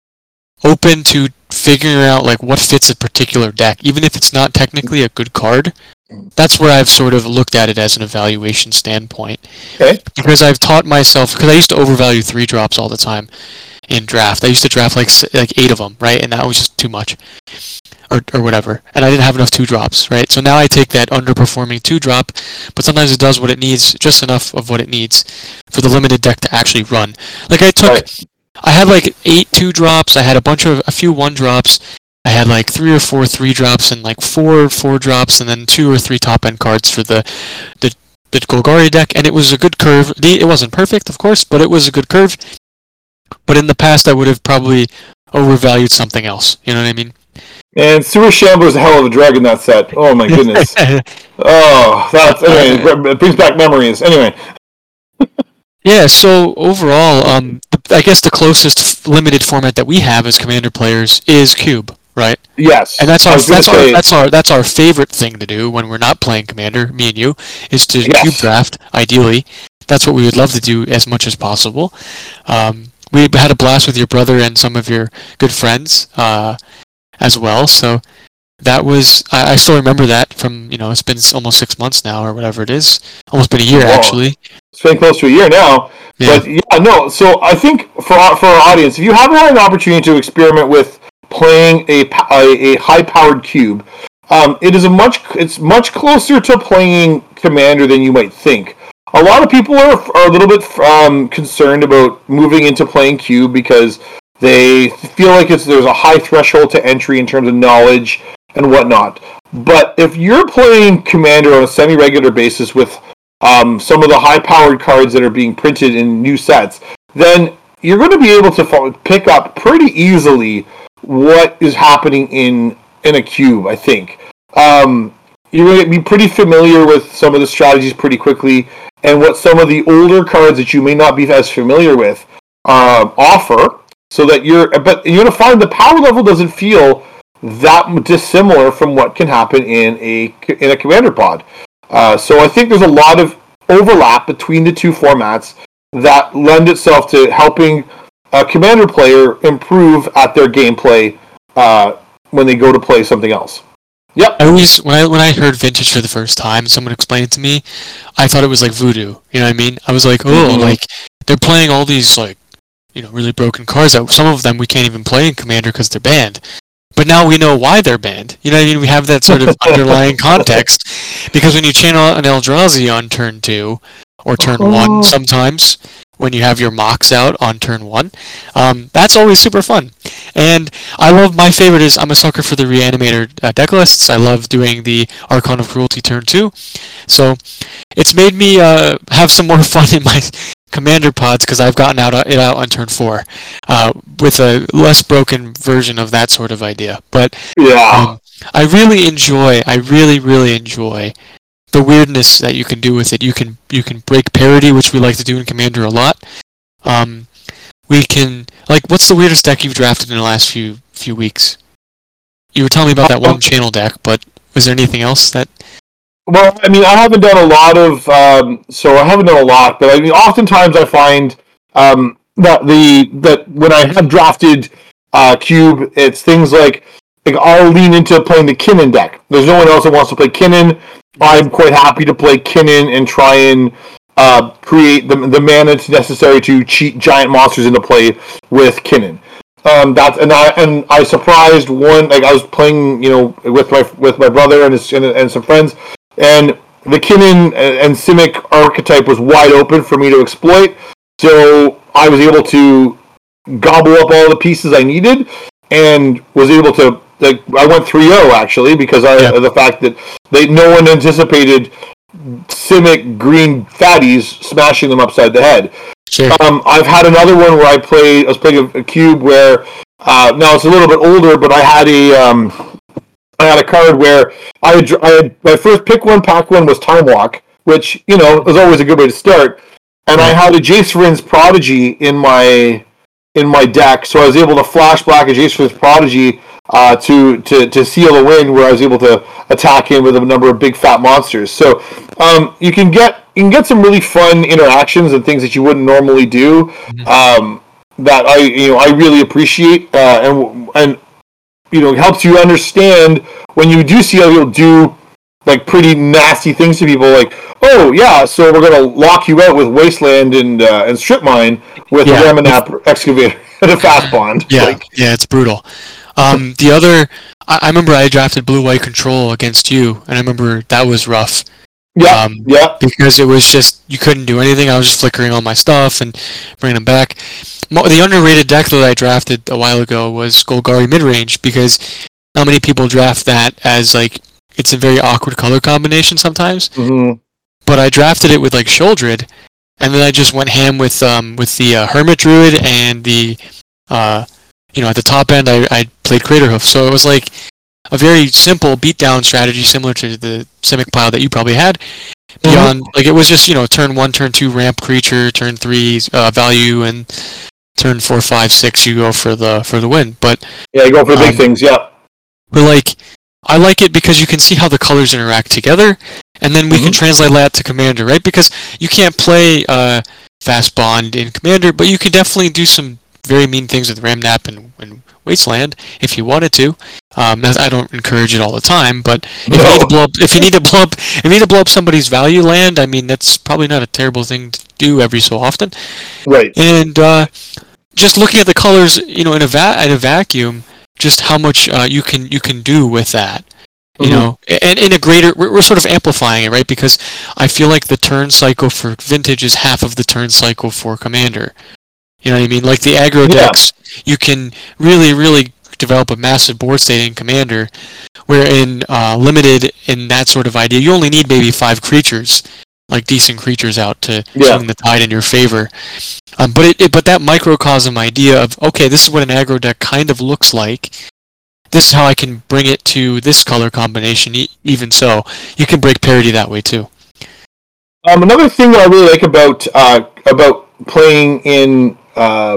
open to figuring out like what fits a particular deck, even if it's not technically a good card. That's where I've sort of looked at it as an evaluation standpoint. Okay. Because I've taught myself, because I used to overvalue three drops all the time in draft. I used to draft like like eight of them, right? And that was just too much, or or whatever. And I didn't have enough two drops, right? So now I take that underperforming two drop, but sometimes it does what it needs, just enough of what it needs for the limited deck to actually run. Like I took, right. I had like eight two drops. I had a bunch of a few one drops. I had like three or four three drops and like four four drops, and then two or three top end cards for the the the Golgari deck, and it was a good curve. It wasn't perfect, of course, but it was a good curve. But in the past, I would have probably overvalued something else. You know what I mean? And Sewer Shambler is a hell of a drug in that set. Oh my goodness. Oh, that's anyway. It brings back memories. Anyway. Yeah. So overall, um, I guess the closest limited format that we have as Commander players is Cube. Right. Yes. And that's our that's our say, that's our that's our favorite thing to do when we're not playing Commander, me and you, is to yes. cube draft, ideally. That's what we would love to do as much as possible. Um, we had a blast with your brother and some of your good friends uh, as well. So that was I, I still remember that from, you know, it's been almost six months now or whatever it is. Almost been a year, oh, actually. It's been close to a year now. Yeah. But yeah, no, so I think for our, for our audience, if you haven't had an opportunity to experiment with playing a, a, a high-powered cube, um, it is a much it's much closer to playing Commander than you might think. A lot of people are, are a little bit um, concerned about moving into playing cube because they feel like it's there's a high threshold to entry in terms of knowledge and whatnot. But if you're playing Commander on a semi-regular basis with um, some of the high-powered cards that are being printed in new sets, then you're going to be able to pick up pretty easily what is happening in in a cube, I think. Um, you're going to be pretty familiar with some of the strategies pretty quickly, and what some of the older cards that you may not be as familiar with um, offer, so that you're, but you're going to find the power level doesn't feel that dissimilar from what can happen in a in a Commander pod. Uh, so I think there's a lot of overlap between the two formats that lend itself to helping a Commander player improve at their gameplay uh, when they go to play something else. Yep. I always when I when I heard Vintage for the first time, someone explained it to me, I thought it was like voodoo. You know what I mean? I was like, oh, mm-hmm. like they're playing all these like, you know, really broken cards that some of them we can't even play in Commander because they're banned. But now we know why they're banned. You know what I mean? We have that sort of underlying context because when you channel an Eldrazi on turn two or turn oh. one, sometimes when you have your mocks out on turn one, um, that's always super fun. And I love, my favorite is, I'm a sucker for the Reanimator uh, deck lists. I love doing the Archon of Cruelty turn two. So it's made me uh, have some more fun in my Commander pods because I've gotten out it out on turn four uh, with a less broken version of that sort of idea. But yeah, um, I really enjoy, I really, really enjoy the weirdness that you can do with it. You can you can break parity, which we like to do in Commander a lot. Um, we can, like, what's the weirdest deck you've drafted in the last few few weeks? You were telling me about that one channel deck, but was there anything else that? Well, I mean, I haven't done a lot of, um, so I haven't done a lot, but I mean, oftentimes I find um, that the that when I have drafted uh, Cube, it's things like, like I'll lean into playing the Kinnan deck. There's no one else that wants to play Kinnan. I'm quite happy to play Kinnan and try and uh, create the the mana necessary to cheat giant monsters into play with Kinnan. Um, that's and I and I surprised one, like I was playing, you know, with my with my brother and his and, and some friends, and the Kinnan and Simic archetype was wide open for me to exploit. So I was able to gobble up all the pieces I needed, and was able to. Like, I went three oh actually because I, yeah. of the fact that they no one anticipated Simic green fatties smashing them upside the head. Sure. Um, I've had another one where I played. I was playing a, a cube where uh, now it's a little bit older, but I had a um, I had a card where I had, I had my first pick one pack one was Time Walk, which, you know, was always a good way to start. And I had a Jace Vryn's Prodigy in my in my deck, so I was able to flash Black Jace for his Prodigy uh, to, to to seal a win where I was able to attack him with a number of big fat monsters. So um, you can get you can get some really fun interactions and things that you wouldn't normally do. Mm-hmm. Um, that I you know I really appreciate uh, and and you know helps you understand when you do see how you'll do like pretty nasty things to people, like, oh yeah, so we're gonna lock you out with Wasteland and uh, and Strip Mine with yeah. a Ramanap excavator and a fast bond. Yeah, like, yeah, it's brutal. Um, the other, I, I remember I drafted Blue White Control against you, and I remember that was rough. Yeah, um, yeah. Because it was just you couldn't do anything. I was just flickering all my stuff and bringing them back. The underrated deck that I drafted a while ago was Golgari Midrange, because not many people draft that as like. It's a very awkward color combination sometimes, mm-hmm. but I drafted it with like Sheoldred, and then I just went ham with um with the uh, Hermit Druid and the uh you know at the top end I, I played Craterhoof, so it was like a very simple beatdown strategy similar to the Simic pile that you probably had. Beyond mm-hmm. like it was just you know turn one, turn two ramp creature, turn three uh, value, and turn four, five, six you go for the for the win. But yeah, you go for the big um, things, yeah. But like. I like it because you can see how the colors interact together, and then we mm-hmm. can translate that to Commander, right? Because you can't play uh, Fast Bond in Commander, but you can definitely do some very mean things with Ramnap and, and Wasteland if you wanted to. Um, I don't encourage it all the time, but if no. you need to blow up, if you need to blow up, if you need to blow up somebody's value land, I mean that's probably not a terrible thing to do every so often. Right. And uh, just looking at the colors, you know, in a va- in a vacuum. Just how much uh, you can you can do with that, you mm-hmm. know, and in a greater we're, we're sort of amplifying it, right? Because I feel like the turn cycle for Vintage is half of the turn cycle for Commander. You know what I mean? Like the aggro yeah. decks, you can really really develop a massive board state in Commander, where in uh, Limited in that sort of idea, you only need maybe five creatures, like decent creatures out to yeah. swing the tide in your favor. Um, but it, it, but that microcosm idea of, okay, this is what an aggro deck kind of looks like. This is how I can bring it to this color combination. E- even so, you can break parity that way too. Um, another thing that I really like about uh, about playing in, uh,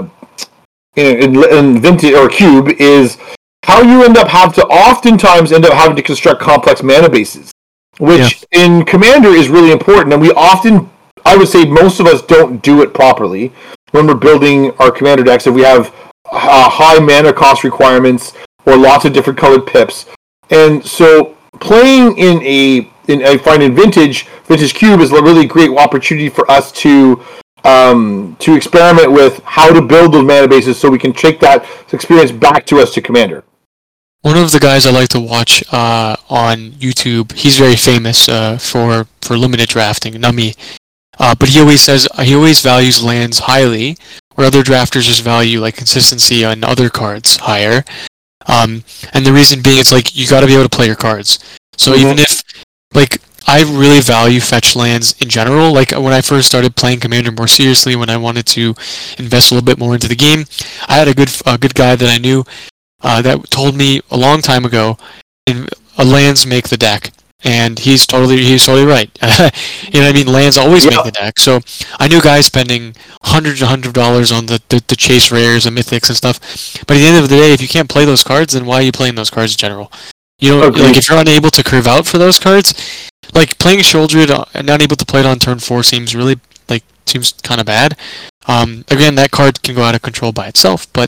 in in in Vintage or Cube is how you end up have to oftentimes end up having to construct complex mana bases, which yeah. in Commander is really important, and we often. I would say most of us don't do it properly when we're building our Commander decks. If we have uh, high mana cost requirements or lots of different colored pips, and so playing in a, in I find in Vintage, Vintage Cube is a really great opportunity for us to um, to experiment with how to build those mana bases, so we can take that experience back to us to Commander. One of the guys I like to watch uh, on YouTube, he's very famous uh, for for limited drafting, Nummy. Uh, but he always says he always values lands highly, where other drafters just value like consistency on other cards higher. Um, and the reason being, it's like you got to be able to play your cards. So mm-hmm. even if like I really value fetch lands in general. Like when I first started playing Commander more seriously, when I wanted to invest a little bit more into the game, I had a good a good guy that I knew uh, that told me a long time ago, uh, lands make the deck. And he's totally he's totally right. You know what I mean? Lands always yeah. make the deck. So I knew guys spending hundreds and hundreds of dollars on the, the, the chase rares and mythics and stuff. But at the end of the day, if you can't play those cards, then why are you playing those cards in general? You know, okay. like if you're unable to curve out for those cards, like playing Sheoldred and not able to play it on turn four seems really like seems kind of bad. Um, again, that card can go out of control by itself, but.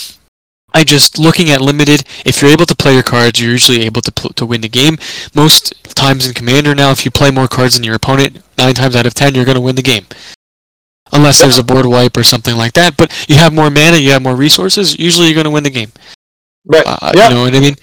I just, looking at Limited, if you're able to play your cards, you're usually able to pl- to win the game. Most times in Commander now, if you play more cards than your opponent, nine times out of ten, you're going to win the game. Unless there's a board wipe or something like that. But you have more mana, you have more resources, usually you're going to win the game. Right. Uh, yeah. You know what I mean?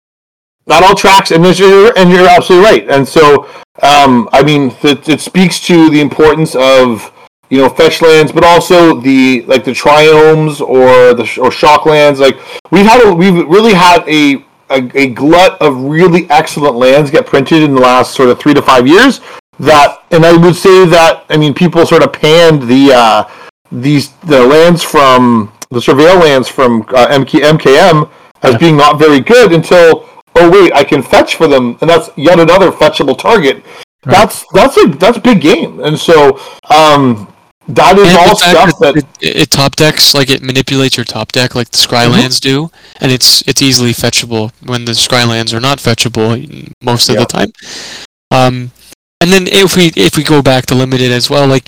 Not all tracks, and you're, and you're absolutely right. And so, um, I mean, it, it speaks to the importance of... you know, fetch lands, but also the like the triomes or the or shock lands. Like we've had, a, we've really had a, a a glut of really excellent lands get printed in the last sort of three to five years. That, and I would say that I mean people sort of panned the uh, these the lands from the Surveil lands from uh, M K M as yeah. being not very good until oh wait I can fetch for them, and that's yet another fetchable target. Right. That's that's a that's a big game, and so. Um, That is And all the fact stuff that. it, it, it top decks, like it manipulates your top deck, like the Scrylands do, and it's it's easily fetchable when the Scrylands are not fetchable most of Yeah. the time. Um, and then if we if we go back to limited as well, like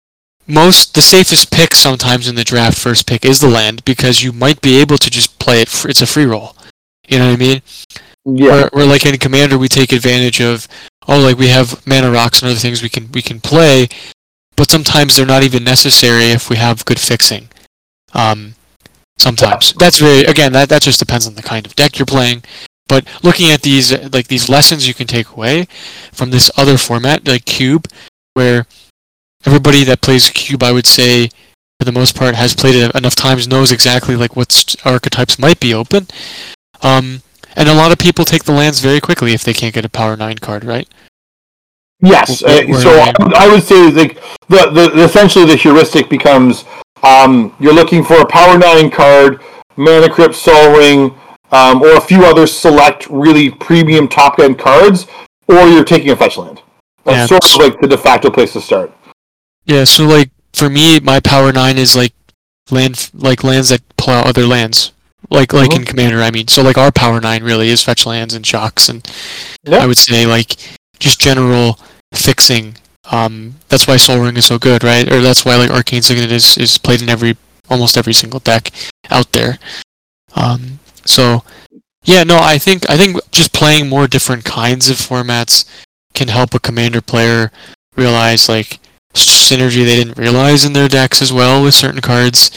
most the safest pick sometimes in the draft first pick is the land because you might be able to just play it. For, it's a free roll. You know what I mean? Yeah. Where, where like in Commander we take advantage of oh like we have mana rocks and other things we can we can play. But sometimes they're not even necessary if we have good fixing. Um, sometimes that's very again that, that just depends on the kind of deck you're playing. But looking at these like these lessons you can take away from this other format like Cube, where everybody that plays Cube, I would say for the most part has played it enough times, knows exactly like what st- archetypes might be open. Um, and a lot of people take the lands very quickly if they can't get a Power Nine card, right? Yes, Where- uh, where so I- I would, I would say like the, the essentially the heuristic becomes um, you're looking for a Power Nine card, Mana Crypt, Sol Ring, um, or a few other select really premium top end cards, or you're taking a fetch land. That's Yeah. sort of like the de facto place to start. Yeah, so like for me, my Power Nine is like land, like lands that plow other lands, like like in Mhm. Commander. I mean, so like our Power Nine really is fetch lands and shocks, and Yeah. I would say like just general fixing. Um, that's why Sol Ring is so good, right? Or that's why like Arcane Signet is is played in every almost every single deck out there. Um, so yeah, no, I think I think just playing more different kinds of formats can help a Commander player realize like synergy they didn't realize in their decks as well with certain cards.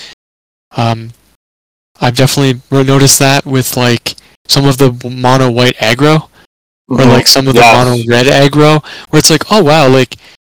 Um, I've definitely noticed that with like some of the mono white aggro, or Mhm. like some of the Yes. mono red aggro, where it's like, oh wow, like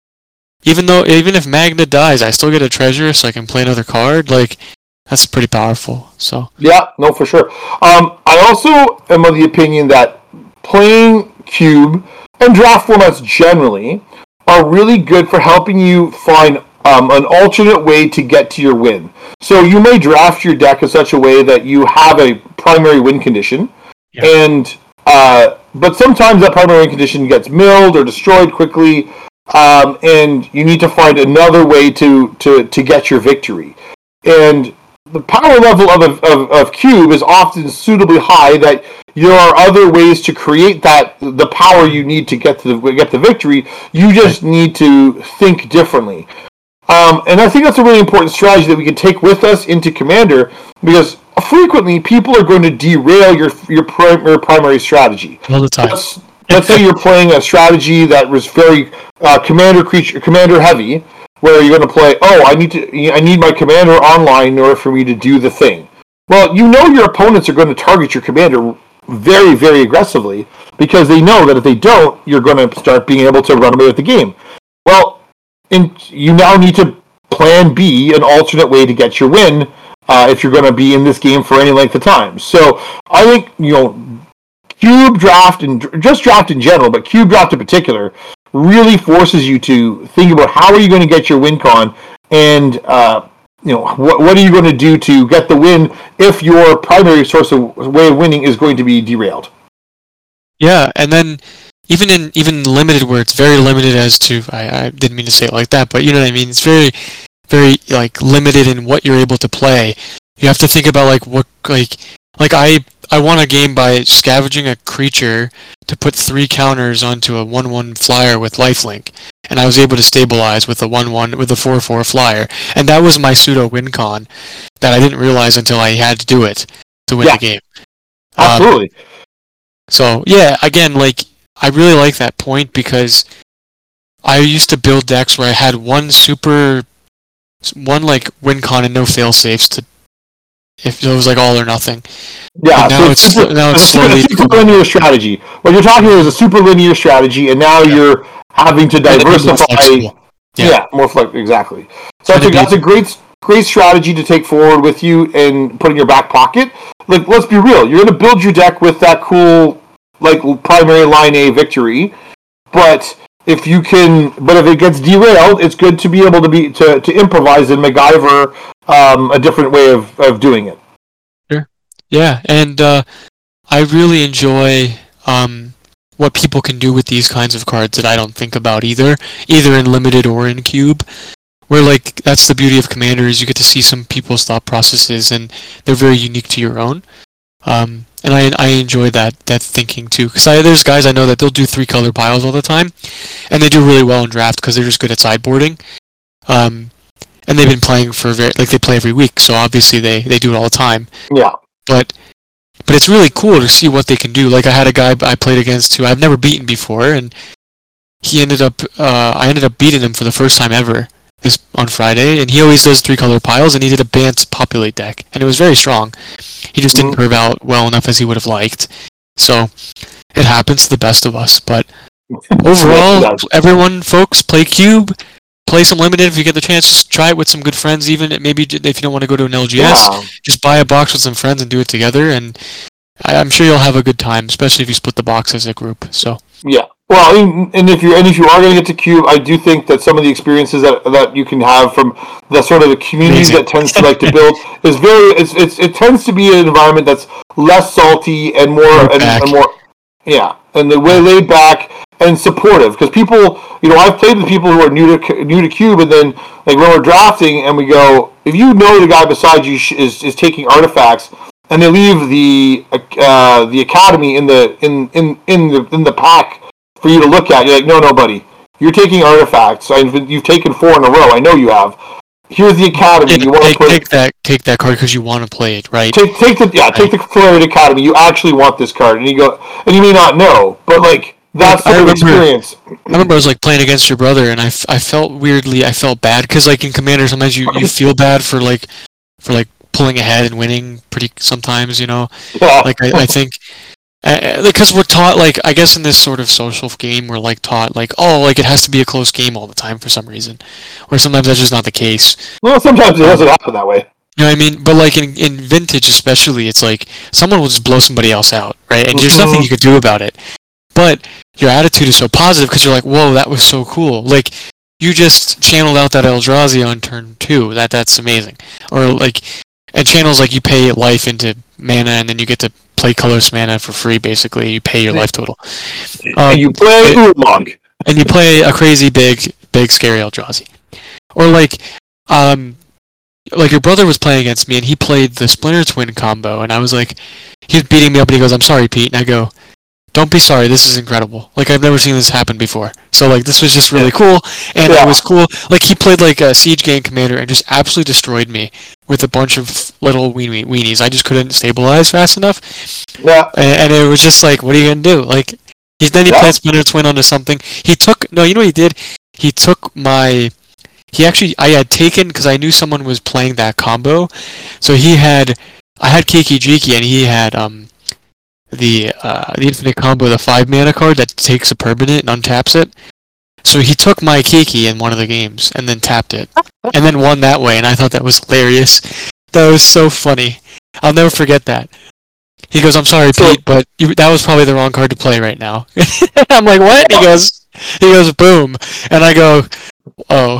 even though even if Magna dies, I still get a treasure, so I can play another card. Like that's pretty powerful. So Yeah, no, for sure. Um, I also am of the opinion that playing Cube and draft formats generally are really good for helping you find um, an alternate way to get to your win. So you may draft your deck in such a way that you have a primary win condition, Yeah. and uh, but sometimes that primary win condition gets milled or destroyed quickly, um, and you need to find another way to, to, to get your victory. And the power level of, a, of of Cube is often suitably high that there are other ways to create that the power you need to get to the, get the victory. You just need to think differently, um, and I think that's a really important strategy that we can take with us into Commander, because frequently people are going to derail your your, prim- your primary strategy. all the time. Let's, let's say you're playing a strategy that was very uh, commander creature commander heavy, where you're going to play, oh, I need to, I need my commander online in order for me to do the thing. Well, you know your opponents are going to target your commander very, very aggressively because they know that if they don't, you're going to start being able to run away with the game. Well, in, you now need to plan B, an alternate way to get your win, uh, if you're going to be in this game for any length of time. So I think, you know, Cube draft and just draft in general, but Cube draft in particular, really forces you to think about how are you going to get your win con, and uh, you know what what are you going to do to get the win if your primary source of way of winning is going to be derailed. Yeah, and then even in even limited, where it's very limited as to I, I didn't mean to say it like that, but you know what I mean. It's very very like limited in what you're able to play. You have to think about like what like like I I won a game by scavenging a creature to put three counters onto a one one flyer with lifelink, and I was able to stabilize with a one one with a four four flyer, and that was my pseudo win con that I didn't realize until I had to do it to win Yeah. the game. Um, Absolutely. So yeah, again, like I really like that point because I used to build decks where I had one super, one like win con and no fail safes to, if it was like all or nothing. Yeah, And now so it's it's super, now it's it's a super, slowly super linear strategy. What you're talking about is a super linear strategy, and now Yeah. you're having to and then more diversify. flexible. Yeah, Yeah. more flexible. Exactly. So Trying that's a, to be- that's a great great strategy to take forward with you and put in your back pocket. Like, let's be real. You're going to build your deck with that cool, like, primary line A victory, but if you can, but if it gets derailed, it's good to be able to be to, to improvise and MacGyver um, a different way of, of doing it. Yeah, and uh, I really enjoy um, what people can do with these kinds of cards that I don't think about either, either in limited or in cube. where like that's the beauty of Commander is you get to see some people's thought processes and they're very unique to your own. Um, and I I enjoy that that thinking too because there's guys I know that they'll do three color piles all the time, and they do really well in draft because they're just good at sideboarding. Um, and they've been playing for very like they play every week, so obviously they they do it all the time. Yeah. But but it's really cool to see what they can do. Like I had a guy I played against who I've never beaten before, and he ended up uh, I ended up beating him for the first time ever this on Friday, and he always does three color piles, and he did a Bance Populate deck, and it was very strong. He just didn't curve out well enough as he would have liked. So it happens to the best of us. But overall, everyone, folks, play Cube, play some Limited if you get the chance. Just try it with some good friends, even maybe if you don't want to go to an L G S. Yeah. Just buy a box with some friends and do it together, and I'm sure you'll have a good time, especially if you split the box as a group. So yeah. Well, and if you and if you are going to get to Cube, I do think that some of the experiences that that you can have from the sort of the community Amazing. that tends to like to build is very it's, it's it tends to be an environment that's less salty and more and, and more yeah and the way laid back and supportive because people you know I've played with people who are new to new to Cube and then like when we're drafting and we go if you know the guy beside you is is taking artifacts and they leave the uh, the academy in the in in in the in the pack. For you to look at, you're like, no, no, buddy. You're taking artifacts. You've taken four in a row. I know you have. Here's the academy. Yeah, you want take, to play take that, take that card because you want to play it, right? Take, take the yeah, take the Florida Academy. You actually want this card, and you go, and you may not know, but like that's like, the experience. I remember I was like playing against your brother, and I, f- I felt weirdly, I felt bad because like in Commander, sometimes you, you feel bad for like for like pulling ahead and winning pretty sometimes, you know. Yeah. Like I, I think. Uh, because we're taught, like, I guess in this sort of social game, we're, like, taught, like, oh, like, it has to be a close game all the time for some reason. Or sometimes that's just not the case. Well, sometimes it doesn't happen that way. You know what I mean? But, like, in, in Vintage especially, it's like, someone will just blow somebody else out, right? And mm-hmm. there's nothing you could do about it. But your attitude is so positive because you're like, whoa, that was so cool. Like, you just channeled out that Eldrazi on turn two. That That's amazing. Or, like, and channels, like, you pay life into mana and then you get to play colorless mana for free, basically. You pay your life total. Um, and you play Ulamog. And you play a crazy big, big, scary Eldrazi. Or like, um, like your brother was playing against me, and he played the Splinter Twin combo, and I was like, he was beating me up, and he goes, "I'm sorry, Pete," and I go, "Don't be sorry. This is incredible. Like I've never seen this happen before. So like this was just really cool, and yeah. it was cool. Like he played like a Siege Gang Commander and just absolutely destroyed me with a bunch of little weenie- weenies. I just couldn't stabilize fast enough. Yeah, and, and it was just like, what are you gonna do? Like he then he yeah. played Splinter Twin onto something. He took no, you know what he did? He took my. He actually I had taken because I knew someone was playing that combo, so he had I had Kiki Jiki and he had um. the uh, the infinite combo, the five mana card that takes a permanent and untaps it. So he took my Kiki in one of the games and then tapped it, and then won that way. And I thought that was hilarious. That was so funny. I'll never forget that. He goes, "I'm sorry, Pete, but you, that was probably the wrong card to play right now." I'm like, "What?" He goes, "He goes, boom," and I go, "Oh."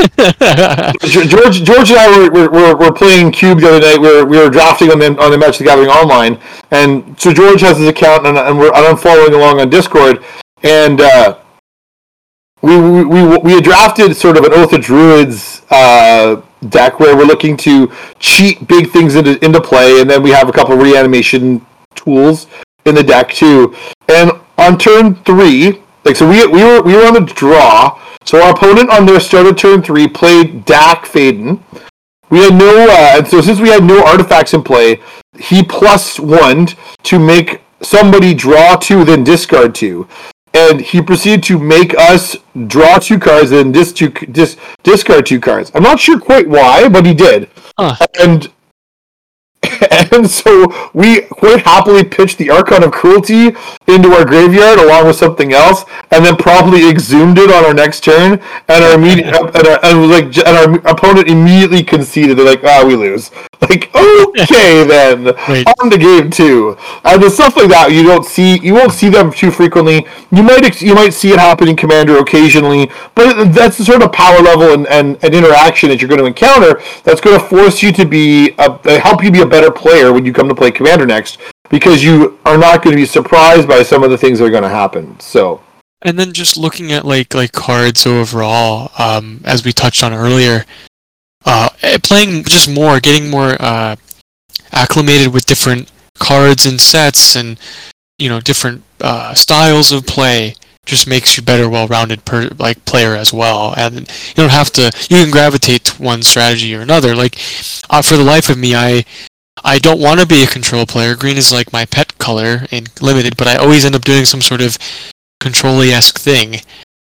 George, George and I were, were were playing Cube the other night. We were we were drafting on the on the Magic the Gathering online, and so George has his account, and, and we're and I'm following along on Discord, and uh, we, we we we had drafted sort of an Oath of Druids uh, deck where we're looking to cheat big things into into play, and then we have a couple of reanimation tools in the deck too. And on turn three, like so, we we were we were on the draw. So our opponent on their start of turn three played Dak Faden. We had no, uh, and so since we had no artifacts in play, he plus one to make somebody draw two, then discard two, and he proceeded to make us draw two cards, then dis- two, dis- discard two cards. I'm not sure quite why, but he did, huh. and. And so we quite happily pitched the Archon of Cruelty into our graveyard along with something else, and then probably exhumed it on our next turn. And our immediate and, our, and like and our opponent immediately conceded. They're like, "Ah, oh, we lose." Like, okay, then Wait. on to game two. And the stuff like that you don't see. You won't see them too frequently. You might you might see it happen in Commander occasionally, but that's the sort of power level and, and, and interaction that you're going to encounter. That's going to force you to be a, help you be a better player when you come to play Commander next, because you are not going to be surprised by some of the things that are going to happen. So And then just looking at like like cards overall, um, as we touched on earlier, uh, playing just more, getting more uh, acclimated with different cards and sets, and you know different uh, styles of play, just makes you better, well-rounded per like player as well. And you don't have to. You can gravitate to one strategy or another. Like uh, for the life of me, I. I don't want to be a control player. Green is like my pet color in Limited, but I always end up doing some sort of control-y-esque thing,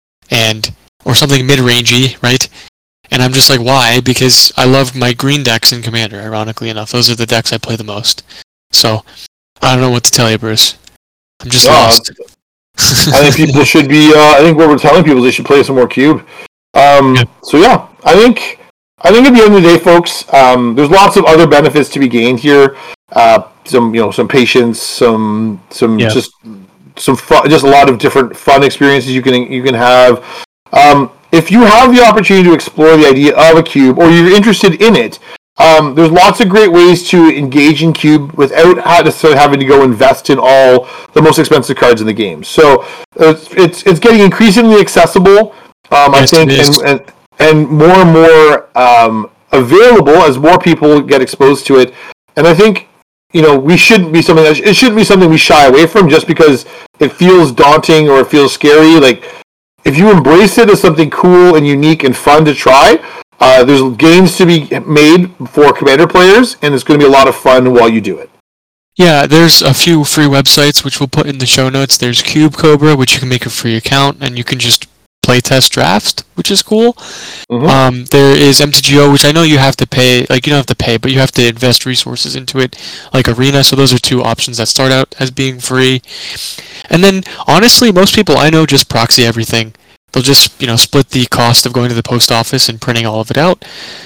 and or something mid-rangey, right? And I'm just like, why? Because I love my green decks in Commander, ironically enough. Those are the decks I play the most. So, I don't know what to tell you, Bruce. I'm just no, lost. I think people should be, uh, I think what we're telling people, they should play some more Cube. Um, yeah. So yeah, I think... I think at the end of the day, folks, um, there's lots of other benefits to be gained here. Uh, some, you know, some patience, some, some yeah. just, some fun, just a lot of different fun experiences you can you can have. Um, if you have the opportunity to explore the idea of a cube, or you're interested in it, um, there's lots of great ways to engage in Cube without necessarily having to go invest in all the most expensive cards in the game. So it's it's, it's getting increasingly accessible. Um, yes, I think, and, and and more and more um, available as more people get exposed to it. And I think, you know, we shouldn't be something that, it shouldn't be something we shy away from just because it feels daunting or it feels scary. Like, if you embrace it as something cool and unique and fun to try, uh, there's games to be made for Commander players, and it's going to be a lot of fun while you do it. Yeah, there's a few free websites which we'll put in the show notes. There's Cube Cobra, which you can make a free account, and you can just playtest drafts, which is cool. Mm-hmm. Um, there is M T G O, which I know you have to pay, like you don't have to pay, but you have to invest resources into it, like Arena. So those are two options that start out as being free. And then, honestly, most people I know just proxy everything. They'll just, you know, split the cost of going to the post office and printing all of it out.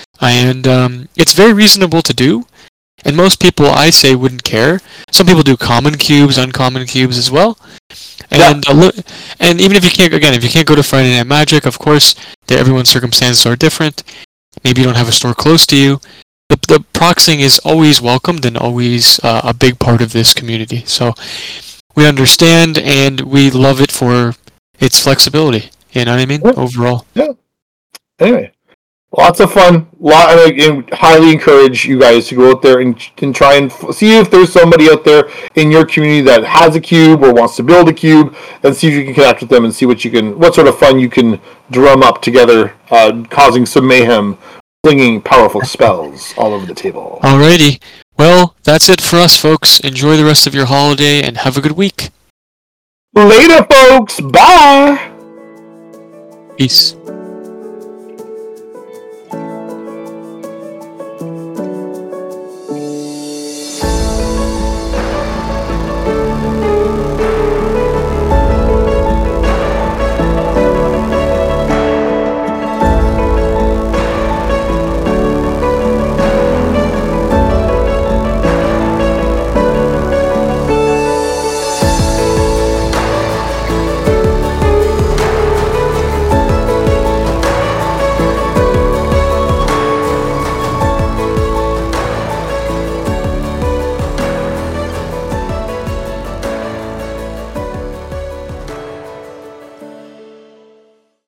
And um, it's very reasonable to do. And most people, I say, wouldn't care. Some people do common cubes, uncommon cubes as well. And yeah. uh, and even if you can't, again, if you can't go to Friday Night Magic, of course, everyone's circumstances are different. Maybe you don't have a store close to you. The, the proxying is always welcomed and always uh, a big part of this community. So we understand and we love it for its flexibility. You know what I mean? Yeah. Overall. Yeah. Anyway. Lots of fun. Lot, and highly encourage you guys to go out there and, and try and f- see if there's somebody out there in your community that has a cube or wants to build a cube, and see if you can connect with them and see what you can, what sort of fun you can drum up together, uh, causing some mayhem, flinging powerful spells all over the table. Alrighty. Well, that's it for us, folks. Enjoy the rest of your holiday and have a good week. Later, folks. Bye. Peace.